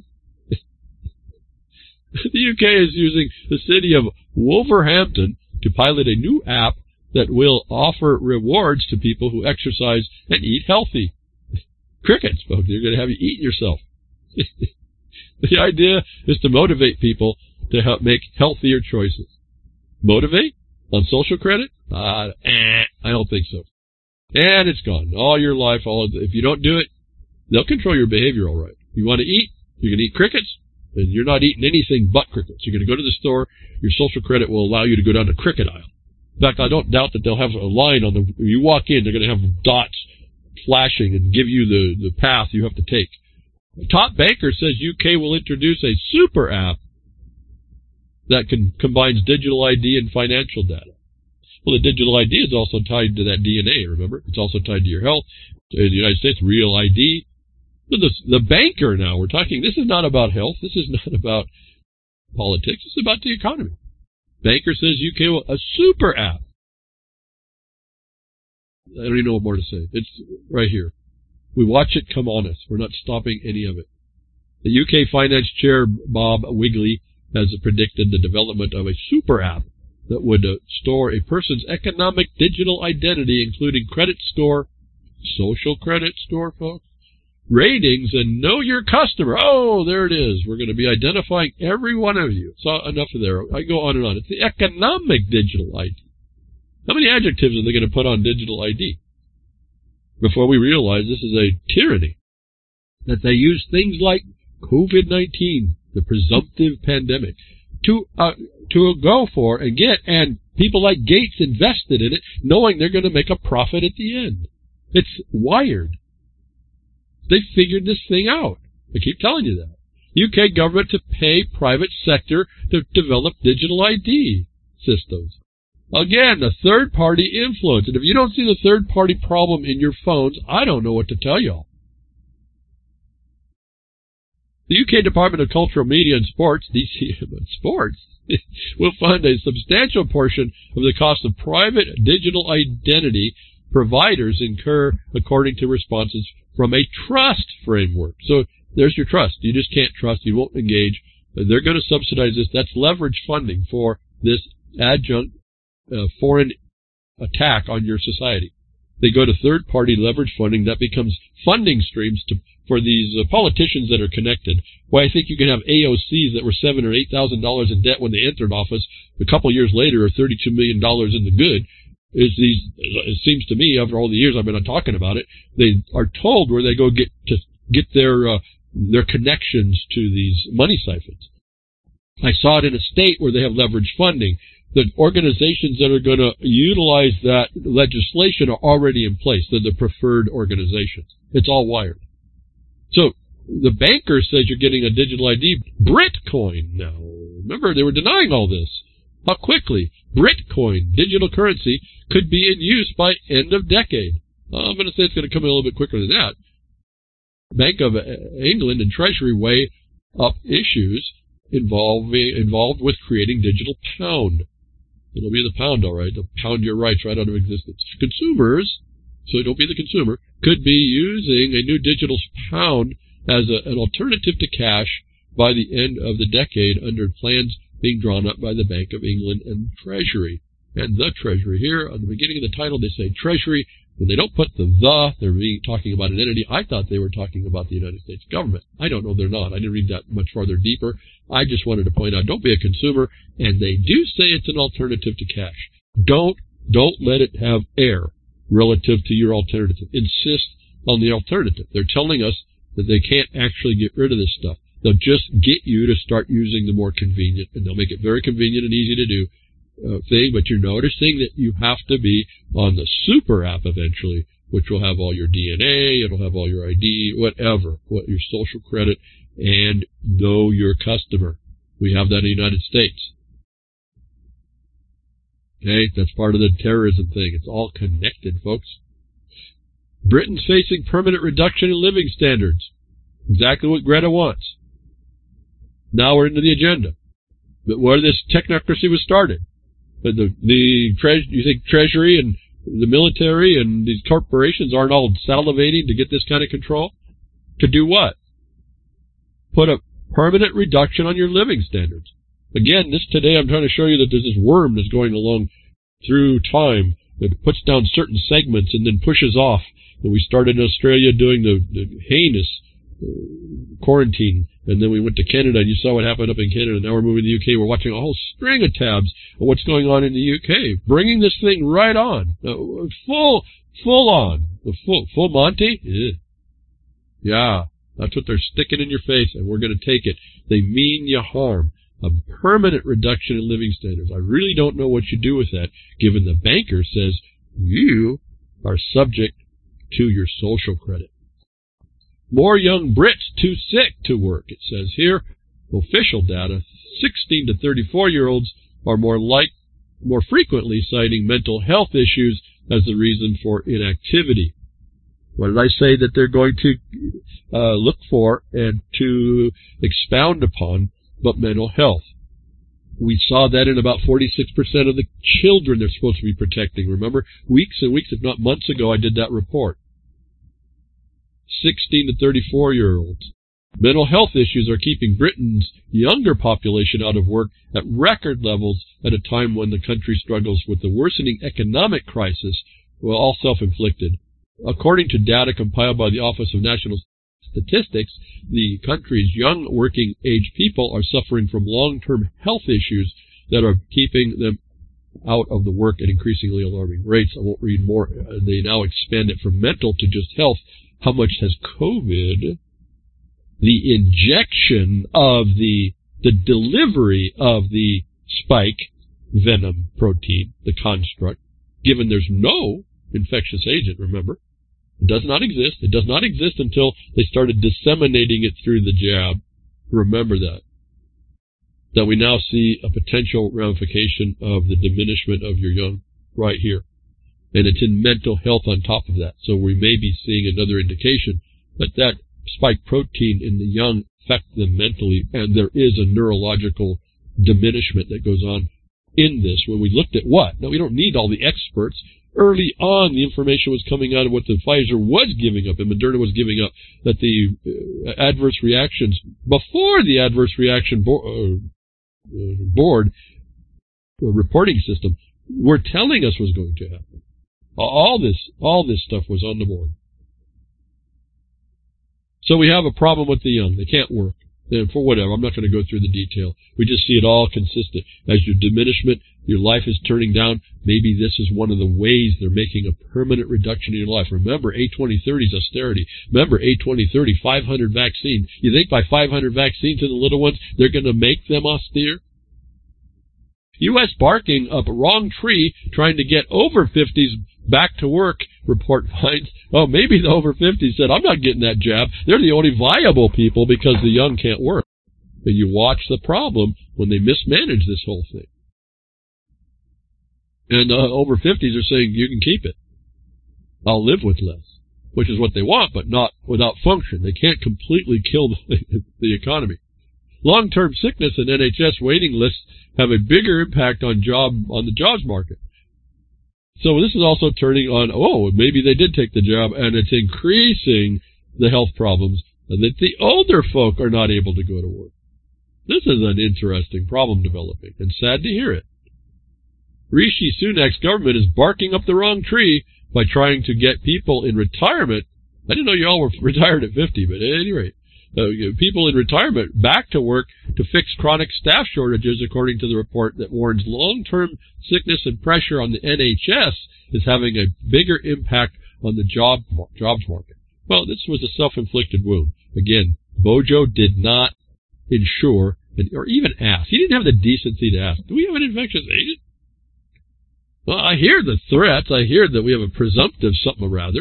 The U K is using the city of Wolverhampton to pilot a new app that will offer rewards to people who exercise and eat healthy. Crickets, folks. They're going to have you eat yourself. The idea is to motivate people to help make healthier choices. Motivate? On social credit? Uh, eh, I don't think so. And it's gone. All your life, all of the, if you don't do it, they'll control your behavior all right. You want to eat? You're going to eat crickets? And you're not eating anything but crickets. You're going to go to the store. Your social credit will allow you to go down the cricket aisle. In fact, I don't doubt that they'll have a line on the, when you walk in, they're going to have dots flashing and give you the, the path you have to take. The top banker says U K will introduce a super app that can, combines digital I D and financial data. Well, the digital I D is also tied to that D N A, remember? It's also tied to your health. In the United States, real I D. So the, the banker now, we're talking, this is not about health. This is not about politics. It's about the economy. Banker says U K will, a super app. I don't even know what more to say. It's right here. We watch it come on us. We're not stopping any of it. The U K finance chair, Bob Wigley, has predicted the development of a super app that would uh, store a person's economic digital identity, including credit score, social credit score, folks, ratings, and know your customer. Oh, there it is. We're going to be identifying every one of you. So enough of there. I go on and on. It's the economic digital I D. How many adjectives are they going to put on digital I D before we realize this is a tyranny? That they use things like COVID nineteen, the presumptive pandemic, to uh, to go for and get, and people like Gates invested in it, knowing they're going to make a profit at the end. It's wired. They figured this thing out. I keep telling you that. U K government to pay private sector to develop digital I D systems. Again, the third-party influence. And if you don't see the third-party problem in your phones, I don't know what to tell y'all. The U K Department of Cultural Media and Sports, D C M and Sports, will fund a substantial portion of the cost of private digital identity providers incur, according to responses from a trust framework. So there's your trust. You just can't trust. You won't engage. They're going to subsidize this. That's leverage funding for this adjunct uh, foreign attack on your society. They go to third-party leverage funding. That becomes funding streams to, for these uh, politicians that are connected. Well, I think you can have A O Cs that were seven or eight thousand dollars in debt when they entered office. A couple years later, are thirty-two million dollars in the good. Is these? It seems to me, after all the years I've been talking about it, they are told where they go get to get their uh, their connections to these money siphons. I saw it in a state where they have leverage funding. The organizations that are going to utilize that legislation are already in place. They're the preferred organizations. It's all wired. So the banker says you're getting a digital I D. Britcoin now. Remember, they were denying all this. How quickly Britcoin, digital currency, could be in use by end of decade. Uh, I'm going to say it's going to come in a little bit quicker than that. Bank of England and Treasury weigh up issues involving involved with creating digital pound. It'll be the pound, all right. They'll pound your rights right out of existence. Consumers, so don't be the consumer, could be using a new digital pound as a, an alternative to cash by the end of the decade under plans being drawn up by the Bank of England and Treasury. And the Treasury here, at the beginning of the title, they say Treasury. When they don't put the the, they're really talking about an entity. I thought they were talking about the United States government. I don't know, they're not. I didn't read that much farther deeper. I just wanted to point out, don't be a consumer. And they do say it's an alternative to cash. Don't, don't let it have air relative to your alternative. Insist on the alternative. They're telling us that they can't actually get rid of this stuff. They'll just get you to start using the more convenient, and they'll make it very convenient and easy to do uh, thing, but you're noticing that you have to be on the super app eventually, which will have all your D N A, it'll have all your I D, whatever, what your social credit, and know your customer. We have that in the United States. Okay, that's part of the terrorism thing. It's all connected, folks. Britain's facing permanent reduction in living standards. Exactly what Greta wants. Now we're into the agenda. But where this technocracy was started. But the the tre- you think Treasury and the military and these corporations aren't all salivating to get this kind of control? To do what? Put a permanent reduction on your living standards. Again, this today I'm trying to show you that there's this worm that's going along through time that puts down certain segments and then pushes off. And we started in Australia doing the, the heinous uh, quarantine, and then we went to Canada, and you saw what happened up in Canada. Now we're moving to the U K. We're watching a whole string of tabs of what's going on in the U K, bringing this thing right on, uh, full, full on, the full, full Monty. Yeah. yeah, that's what they're sticking in your face, and we're going to take it. They mean you harm. A permanent reduction in living standards. I really don't know what you do with that, given the banker says you are subject to your social credit. More young Brits too sick to work, it says here. Official data, sixteen to thirty-four-year-olds are more like, more frequently citing mental health issues as the reason for inactivity. What did I say that they're going to uh, look for and to expound upon? But mental health. We saw that in about forty-six percent of the children they're supposed to be protecting. Remember, weeks and weeks, if not months ago, I did that report. sixteen to thirty-four-year-olds. Mental health issues are keeping Britain's younger population out of work at record levels at a time when the country struggles with the worsening economic crisis, well, all self-inflicted. According to data compiled by the Office of National Statistics, the country's young working age people are suffering from long-term health issues that are keeping them out of the work at increasingly alarming rates. I won't read more. They now expand it from mental to just health. How much has COVID, the injection of the, the delivery of the spike venom protein, the construct, given there's no infectious agent, remember? It does not exist. It does not exist until they started disseminating it through the jab. Remember that. that we now see a potential ramification of the diminishment of your young right here. And it's in mental health on top of that. So we may be seeing another indication that that spike protein in the young affect them mentally, and there is a neurological diminishment that goes on in this. When we looked at what? Now, we don't need all the experts. Early on, the information was coming out of what the Pfizer was giving up and Moderna was giving up, that the uh, adverse reactions, before the adverse reaction bo- uh, uh, board uh, reporting system, were telling us was going to happen. All this, all this stuff was on the board. So we have a problem with the young. They can't work. And for whatever, I'm not going to go through the detail. We just see it all consistent. As your diminishment, your life is turning down. Maybe this is one of the ways they're making a permanent reduction in your life. Remember, A twenty thirty is austerity. Remember, A twenty thirty, five hundred vaccines. You think by five hundred vaccines to the little ones, they're going to make them austere? U S barking up a wrong tree trying to get over fifties back to work, report finds. Oh, maybe the over fifties said, I'm not getting that jab. They're the only viable people because the young can't work. And you watch the problem when they mismanage this whole thing. And uh, over fifties are saying, you can keep it. I'll live with less, which is what they want, but not without function. They can't completely kill the, the economy. Long-term sickness and N H S waiting lists have a bigger impact on job on the jobs market. So this is also turning on, oh, maybe they did take the job, and it's increasing the health problems, and that the older folk are not able to go to work. This is an interesting problem developing, and sad to hear it. Rishi Sunak's government is barking up the wrong tree by trying to get people in retirement. I didn't know you all were retired at fifty, but at any rate, uh, people in retirement back to work to fix chronic staff shortages, according to the report that warns long-term sickness and pressure on the N H S is having a bigger impact on the job jobs market. Well, this was a self-inflicted wound. Again, Bojo did not ensure or even ask. He didn't have the decency to ask, do we have an infectious agent? Well, I hear the threats. I hear that we have a presumptive something or rather.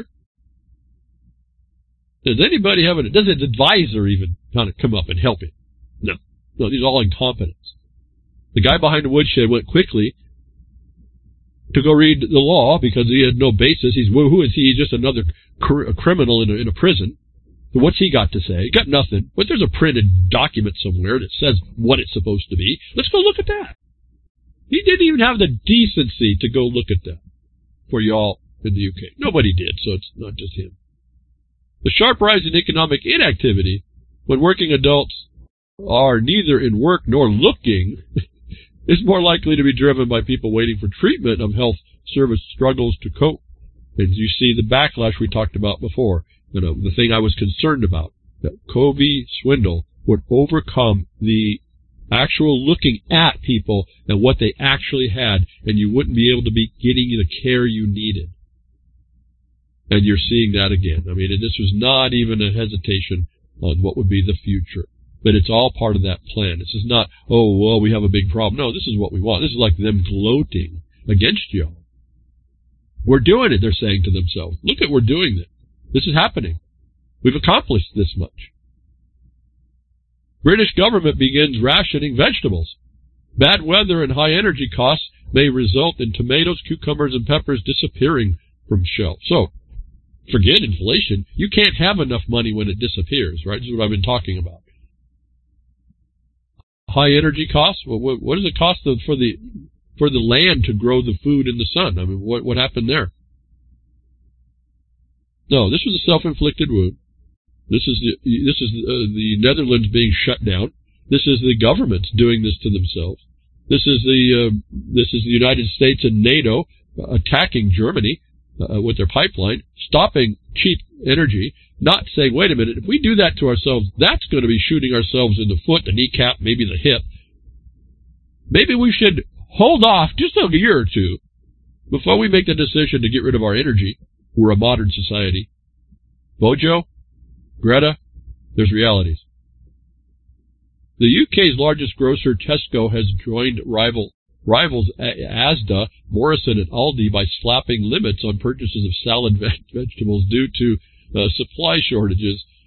Does anybody have an, does his advisor even kind of come up and help him? No. No, these are all incompetence. The guy behind the woodshed went quickly to go read the law because he had no basis. He's, who is he? He's just another cr- a criminal in a, in a prison. So what's he got to say? Got nothing. But there's a printed document somewhere that says what it's supposed to be. Let's go look at that. He didn't even have the decency to go look at that for y'all in the U K. Nobody did, so it's not just him. The sharp rise in economic inactivity when working adults are neither in work nor looking is more likely to be driven by people waiting for treatment of health service struggles to cope. And you see the backlash we talked about before. You know, the thing I was concerned about, that Covey swindle would overcome the actual looking at people and what they actually had, and you wouldn't be able to be getting the care you needed. And you're seeing that again. I mean, this was not even a hesitation on what would be the future. But it's all part of that plan. This is not, oh, well, we have a big problem. No, this is what we want. This is like them gloating against you. We're doing it, they're saying to themselves. Look at, we're doing it. This is happening. We've accomplished this much. British government begins rationing vegetables. Bad weather and high energy costs may result in tomatoes, cucumbers, and peppers disappearing from shelves. So, forget inflation. You can't have enough money when it disappears, right? This is what I've been talking about. High energy costs. Well, what, what does it cost the, for the for the land to grow the food in the sun? I mean, what what happened there? No, this was a self-inflicted wound. This is the this is uh, the Netherlands being shut down. This is the governments doing this to themselves. This is the uh, this is the United States and NATO uh, attacking Germany uh, with their pipeline, stopping cheap energy, not saying, wait a minute, if we do that to ourselves, that's going to be shooting ourselves in the foot, the kneecap, maybe the hip. Maybe we should hold off just a year or two before we make the decision to get rid of our energy. We're a modern society. Bojo, Greta, there's realities. The U K's largest grocer, Tesco, has joined rival rivals Asda, Morrison, and Aldi by slapping limits on purchases of salad ve- vegetables due to uh, supply shortages.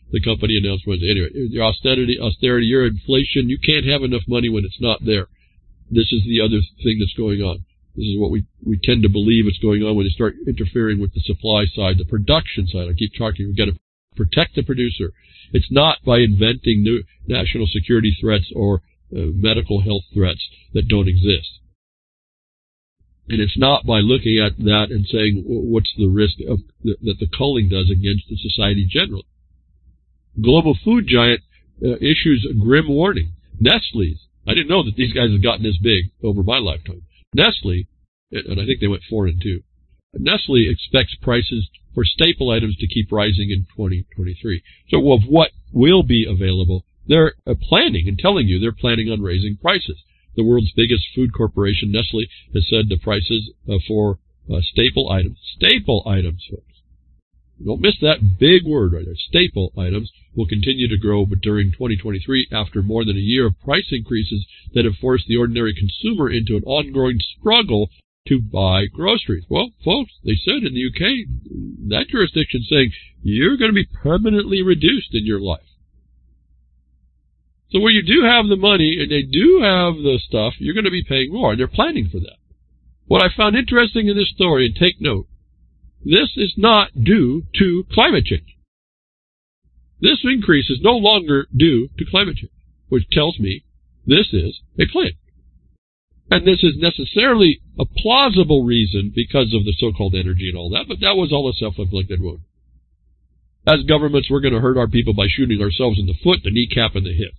the company announced Wednesday. Anyway, your austerity, austerity, your inflation, you can't have enough money when it's not there. This is the other thing that's going on. This is what we, we tend to believe is going on when they start interfering with the supply side, the production side. I keep talking, we've got to protect the producer. It's not by inventing new national security threats or uh, medical health threats that don't exist. And it's not by looking at that and saying, what's the risk of th- that the culling does against the society generally. Global food giant uh, issues a grim warning. Nestle's. I didn't know that these guys have gotten this big over my lifetime. Nestle, and I think they went four and two. Nestle expects prices for staple items to keep rising in twenty twenty-three. So of what will be available, they're uh, planning and telling you they're planning on raising prices. The world's biggest food corporation, Nestle, has said the prices uh, for uh, staple items, staple items, folks. Don't miss that big word right there. Staple items will continue to grow, but during twenty twenty-three, after more than a year of price increases that have forced the ordinary consumer into an ongoing struggle to buy groceries. Well, folks, they said in the U K, that jurisdiction saying you're going to be permanently reduced in your life. So where you do have the money and they do have the stuff, you're going to be paying more, and they're planning for that. What I found interesting in this story, and take note, this is not due to climate change. This increase is no longer due to climate change, which tells me this is a plan. And this is necessarily a plausible reason because of the so-called energy and all that, but that was all a self-inflicted wound. As governments, we're going to hurt our people by shooting ourselves in the foot, the kneecap, and the hip.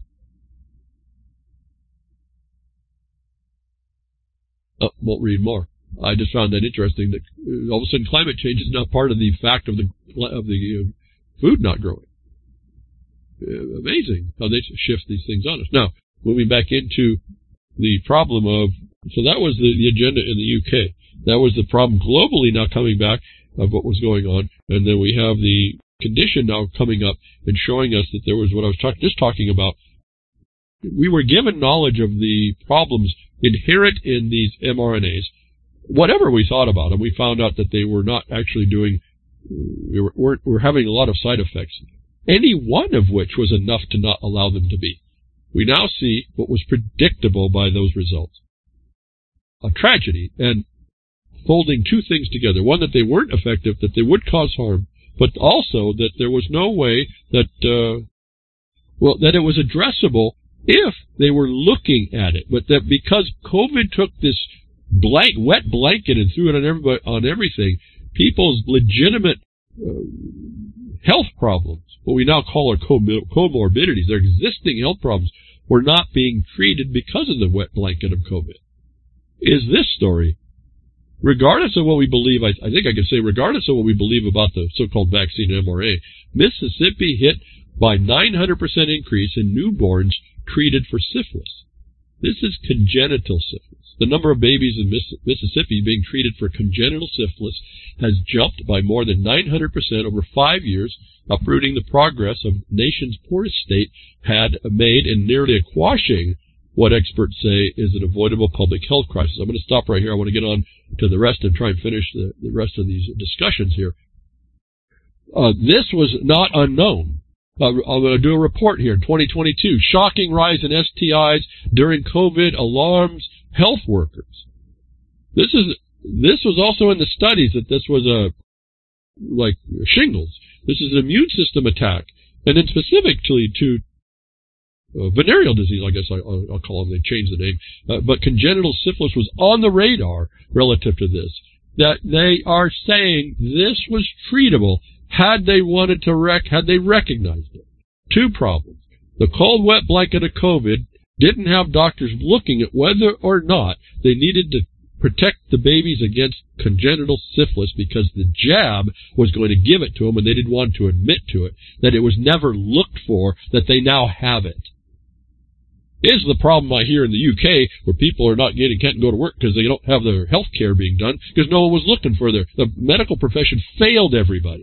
Oh, won't read more. I just found that interesting that all of a sudden climate change is not part of the fact of the of the uh, food not growing. Uh, amazing how they shift these things on us. Now, moving back into the problem of, so that was the, the agenda in the U K. That was the problem globally now coming back of what was going on. And then we have the condition now coming up and showing us that there was what I was talk, just talking about. We were given knowledge of the problems inherent in these mRNAs. Whatever we thought about them, we found out that they were not actually doing, we were, were, were having a lot of side effects, any one of which was enough to not allow them to be. We now see what was predictable by those results. A tragedy, and folding two things together. One, that they weren't effective, that they would cause harm, but also that there was no way that, uh, well, that it was addressable if they were looking at it, but that because COVID took this blank, wet blanket and threw it on everybody, on everything, people's legitimate uh, health problems, what we now call our comorbidities, their existing health problems, were not being treated because of the wet blanket of COVID. Is this story, regardless of what we believe, I, I think I can say regardless of what we believe about the so-called vaccine mRNA, Mississippi hit by nine hundred percent increase in newborns treated for syphilis. This is congenital syphilis. The number of babies in Mississippi being treated for congenital syphilis has jumped by more than nine hundred percent over five years, uprooting the progress of the nation's poorest state had made and nearly quashing what experts say is an avoidable public health crisis. I'm going to stop right here. I want to get on to the rest and try and finish the, the rest of these discussions here. Uh, this was not unknown. Uh, I'm going to do a report here in twenty twenty-two. Shocking rise in S T Is during COVID alarms health workers. This is this was also in the studies that this was a like shingles. This is an immune system attack, and then specifically to uh, venereal disease. I guess I, I'll, I'll call them. They changed the name, uh, but congenital syphilis was on the radar relative to this. That they are saying this was treatable. Had they wanted to rec, had they recognized it. Two problems. The cold, wet blanket of COVID didn't have doctors looking at whether or not they needed to protect the babies against congenital syphilis because the jab was going to give it to them and they didn't want to admit to it, that it was never looked for, that they now have it. Is the problem I hear in the U K where people are not getting, can't go to work because they don't have their health care being done because no one was looking for their, the medical profession failed everybody.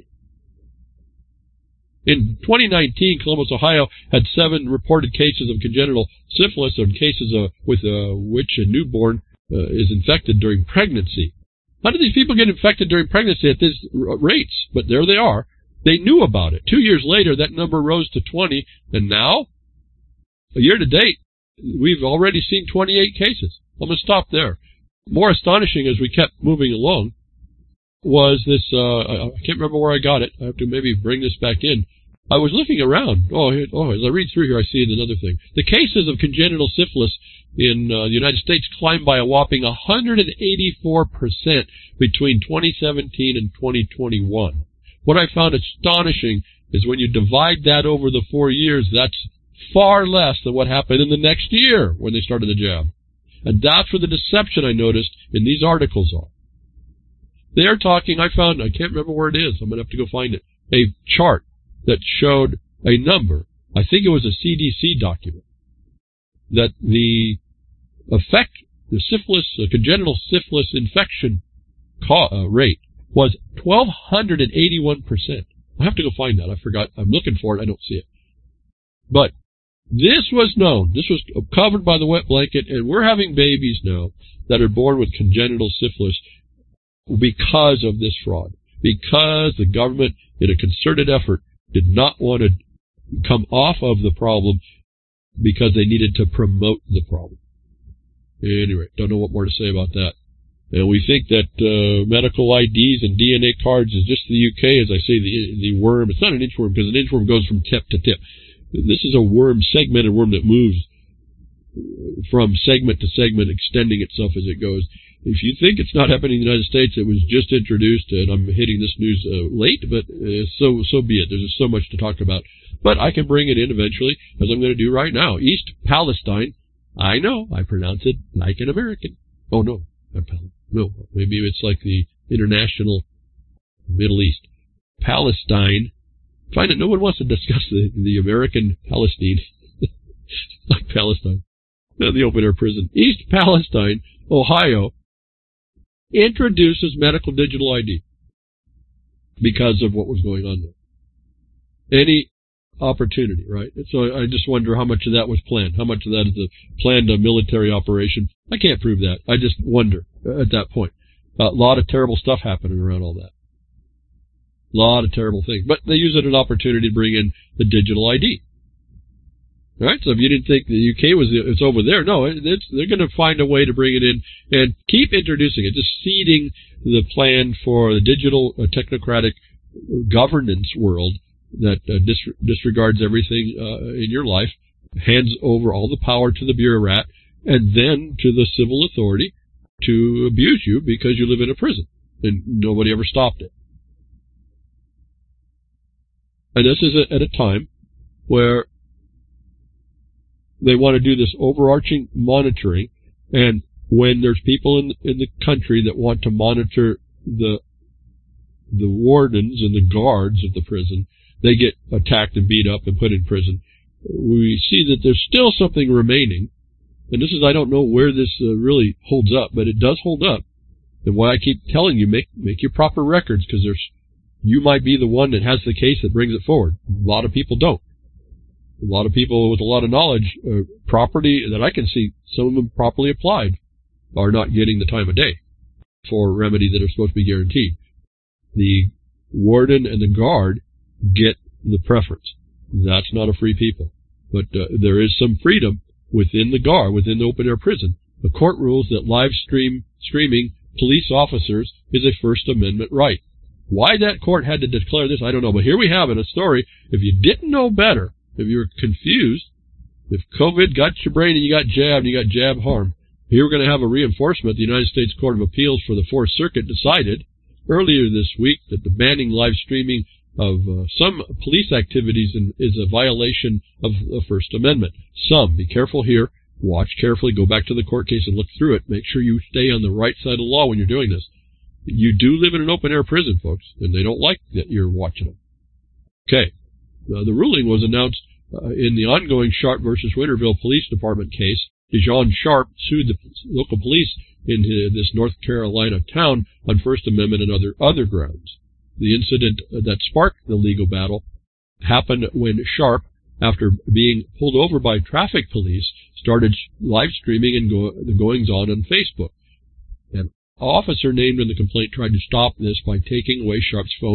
In twenty nineteen, Columbus, Ohio had seven reported cases of congenital syphilis and cases of, with uh, which a newborn uh, is infected during pregnancy. How do these people get infected during pregnancy at these rates? But there they are. They knew about it. Two years later, that number rose to twenty, and now, a year to date, we've already seen twenty-eight cases. I'm going to stop there. More astonishing as we kept moving along was this, uh, I can't remember where I got it. I have to maybe bring this back in. I was looking around. Oh, here, oh, as I read through here, I see another thing. The cases of congenital syphilis in uh, the United States climbed by a whopping one hundred eighty-four percent between twenty seventeen and twenty twenty-one. What I found astonishing is when you divide that over the four years, that's far less than what happened in the next year when they started the jab. And that's where the deception I noticed in these articles are. They are talking, I found, I can't remember where it is, I'm going to have to go find it, a chart that showed a number, I think it was a C D C document, that the effect, the syphilis, the congenital syphilis infection ca- uh, rate was one thousand two hundred eighty-one percent. I have to go find that. I forgot. I'm looking for it. I don't see it. But this was known. This was covered by the wet blanket, and we're having babies now that are born with congenital syphilis because of this fraud, because the government, in a concerted effort, did not want to come off of the problem because they needed to promote the problem. Anyway, don't know what more to say about that. And we think that uh, medical I Ds and D N A cards is just the U K, as I say, the the worm. It's not an inchworm because an inchworm goes from tip to tip. This is a worm, segmented worm that moves from segment to segment, extending itself as it goes. If you think it's not happening in the United States, it was just introduced, and I'm hitting this news uh, late, but uh, so so be it. There's just so much to talk about. But I can bring it in eventually, as I'm going to do right now. East Palestine. I know, I pronounce it like an American. Oh, no. No, maybe it's like the international Middle East. Palestine. Find it, no one wants to discuss the, the American Palestine. Like Palestine. The open-air prison. East Palestine, Ohio, introduces medical digital I D because of what was going on there. Any opportunity, right? So I just wonder how much of that was planned. How much of that is a planned uh, military operation? I can't prove that. I just wonder at that point. A lot of terrible stuff happening around all that. A lot of terrible things. But they use it as an opportunity to bring in the digital I D. All right, so if you didn't think the U K was it's over there, no, it's, they're going to find a way to bring it in and keep introducing it, just seeding the plan for the digital uh, technocratic governance world that uh, dis- disregards everything uh, in your life, hands over all the power to the bureaucrat, and then to the civil authority to abuse you because you live in a prison, and nobody ever stopped it. And this is at a time where they want to do this overarching monitoring, and when there's people in in the country that want to monitor the the wardens and the guards of the prison, they get attacked and beat up and put in prison. We see that there's still something remaining, and this is, I don't know where this uh, really holds up, but it does hold up. And why I keep telling you, make make your proper records, because there's you might be the one that has the case that brings it forward. A lot of people don't. A lot of people with a lot of knowledge, uh, property that I can see, some of them properly applied, are not getting the time of day for remedy that are supposed to be guaranteed. The warden and the guard get the preference. That's not a free people. But uh, there is some freedom within the guard, within the open-air prison. The court rules that live stream streaming police officers is a First Amendment right. Why that court had to declare this, I don't know. But here we have it, a story. If you didn't know better, if you were confused, if COVID got your brain and you got jabbed and you got jab harm, here we're going to have a reinforcement. The United States Court of Appeals for the Fourth Circuit decided earlier this week that the banning live streaming of uh, some police activities in, is a violation of the First Amendment. Some. Be careful here. Watch carefully. Go back to the court case and look through it. Make sure you stay on the right side of the law when you're doing this. You do live in an open-air prison, folks, and they don't like that you're watching them. Okay. Uh, the ruling was announced uh, in the ongoing Sharp versus Winterville Police Department case. Dejon Sharp sued the local police in his, this North Carolina town on First Amendment and other, other grounds. The incident that sparked the legal battle happened when Sharp, after being pulled over by traffic police, started live streaming and go, the goings-on on Facebook. An officer named in the complaint tried to stop this by taking away Sharp's phone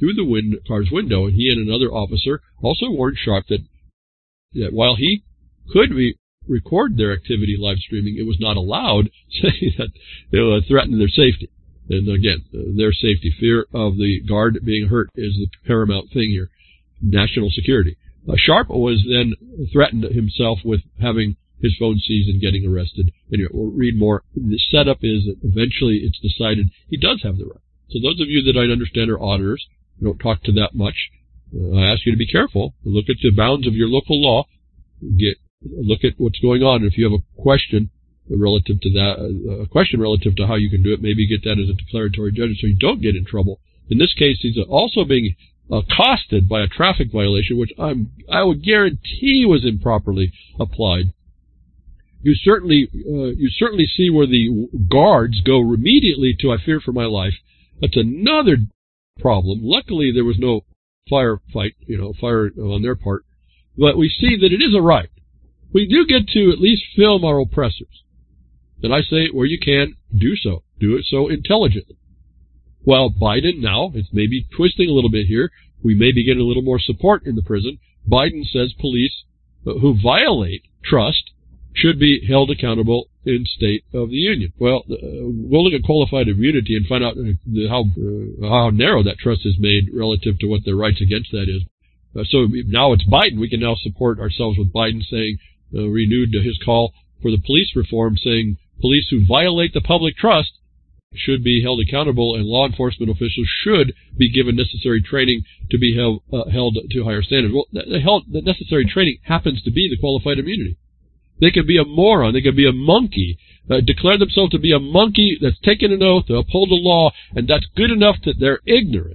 through the wind, car's window, and he and another officer also warned Sharp that, that while he could re- record their activity live streaming, it was not allowed, saying that it would threaten their safety. And again, uh, their safety, fear of the guard being hurt is the paramount thing here, national security. Uh, Sharp was then threatened himself with having his phone seized and getting arrested. And we'll read more. The setup is that eventually it's decided he does have the right. So those of you that I understand are auditors, I don't talk to that much. Uh, I ask you to be careful. Look at the bounds of your local law. Get look at what's going on. If you have a question relative to that, uh, a question relative to how you can do it, maybe get that as a declaratory judgment so you don't get in trouble. In this case, he's also being accosted by a traffic violation, which I'm I would guarantee was improperly applied. You certainly uh, you certainly see where the guards go immediately to "I fear for my life." That's another problem. Luckily, there was no firefight, you know, fire on their part. But we see that it is a right. We do get to at least film our oppressors. And I say, where you can, do so. Do it so intelligently. While Biden now, it's maybe twisting a little bit here, we may be getting a little more support in the prison. Biden says police who violate trust should be held accountable in State of the Union. Well, uh, we'll look at qualified immunity and find out uh, the, how uh, how narrow that trust is made relative to what their rights against that is. Uh, so now it's Biden. We can now support ourselves with Biden saying, uh, renewed his call for the police reform, saying police who violate the public trust should be held accountable, and law enforcement officials should be given necessary training to be held, uh, held to higher standards. Well, the, held, the necessary training happens to be the qualified immunity. They could be a moron. They could be a monkey, uh, declare themselves to be a monkey that's taken an oath to uphold the law, and that's good enough that they're ignorant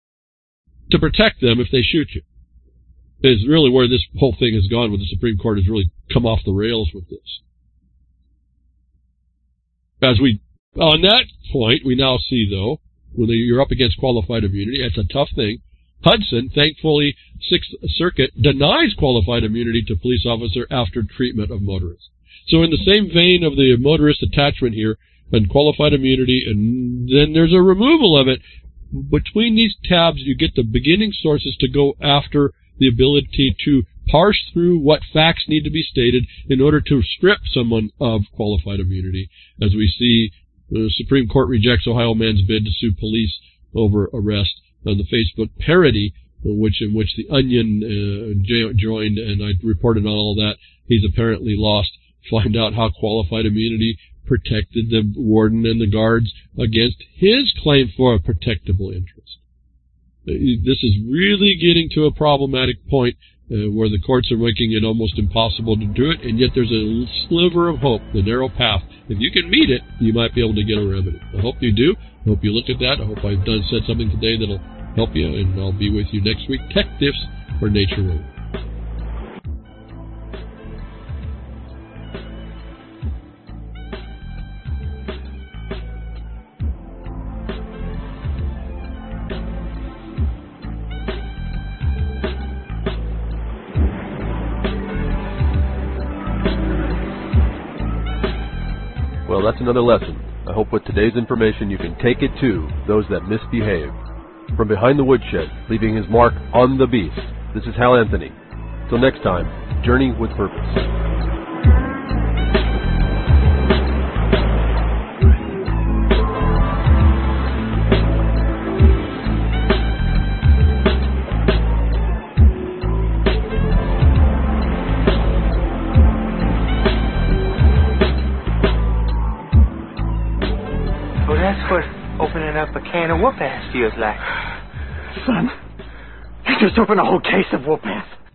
to protect them if they shoot you. Is really where this whole thing has gone, where the Supreme Court has really come off the rails with this. As we, on that point, we now see, though, when you're up against qualified immunity, it's a tough thing. Hudson, thankfully, Sixth Circuit denies qualified immunity to police officer after treatment of motorists. So in the same vein of the motorist attachment here, and qualified immunity, and then there's a removal of it, between these tabs you get the beginning sources to go after the ability to parse through what facts need to be stated in order to strip someone of qualified immunity. As we see, the Supreme Court rejects Ohio man's bid to sue police over arrest. On the Facebook parody, which in which the Onion uh, joined, and I reported on all that, he's apparently lost. Find out how qualified immunity protected the warden and the guards against his claim for a protectable interest. This is really getting to a problematic point uh, where the courts are making it almost impossible to do it, and yet there's a sliver of hope, the narrow path. If you can meet it, you might be able to get a remedy. I hope you do. I hope you look at that. I hope I've done said something today that'll help you, and I'll be with you next week. Tech Tips for Nature Radio. Well, that's another lesson. I hope with today's information you can take it to those that misbehave. From behind the woodshed, leaving his mark on the beast, this is Hal Anthony. Till next time, journey with purpose. Up a can of whoop-ass feels like. Son, you just opened a whole case of whoop-ass.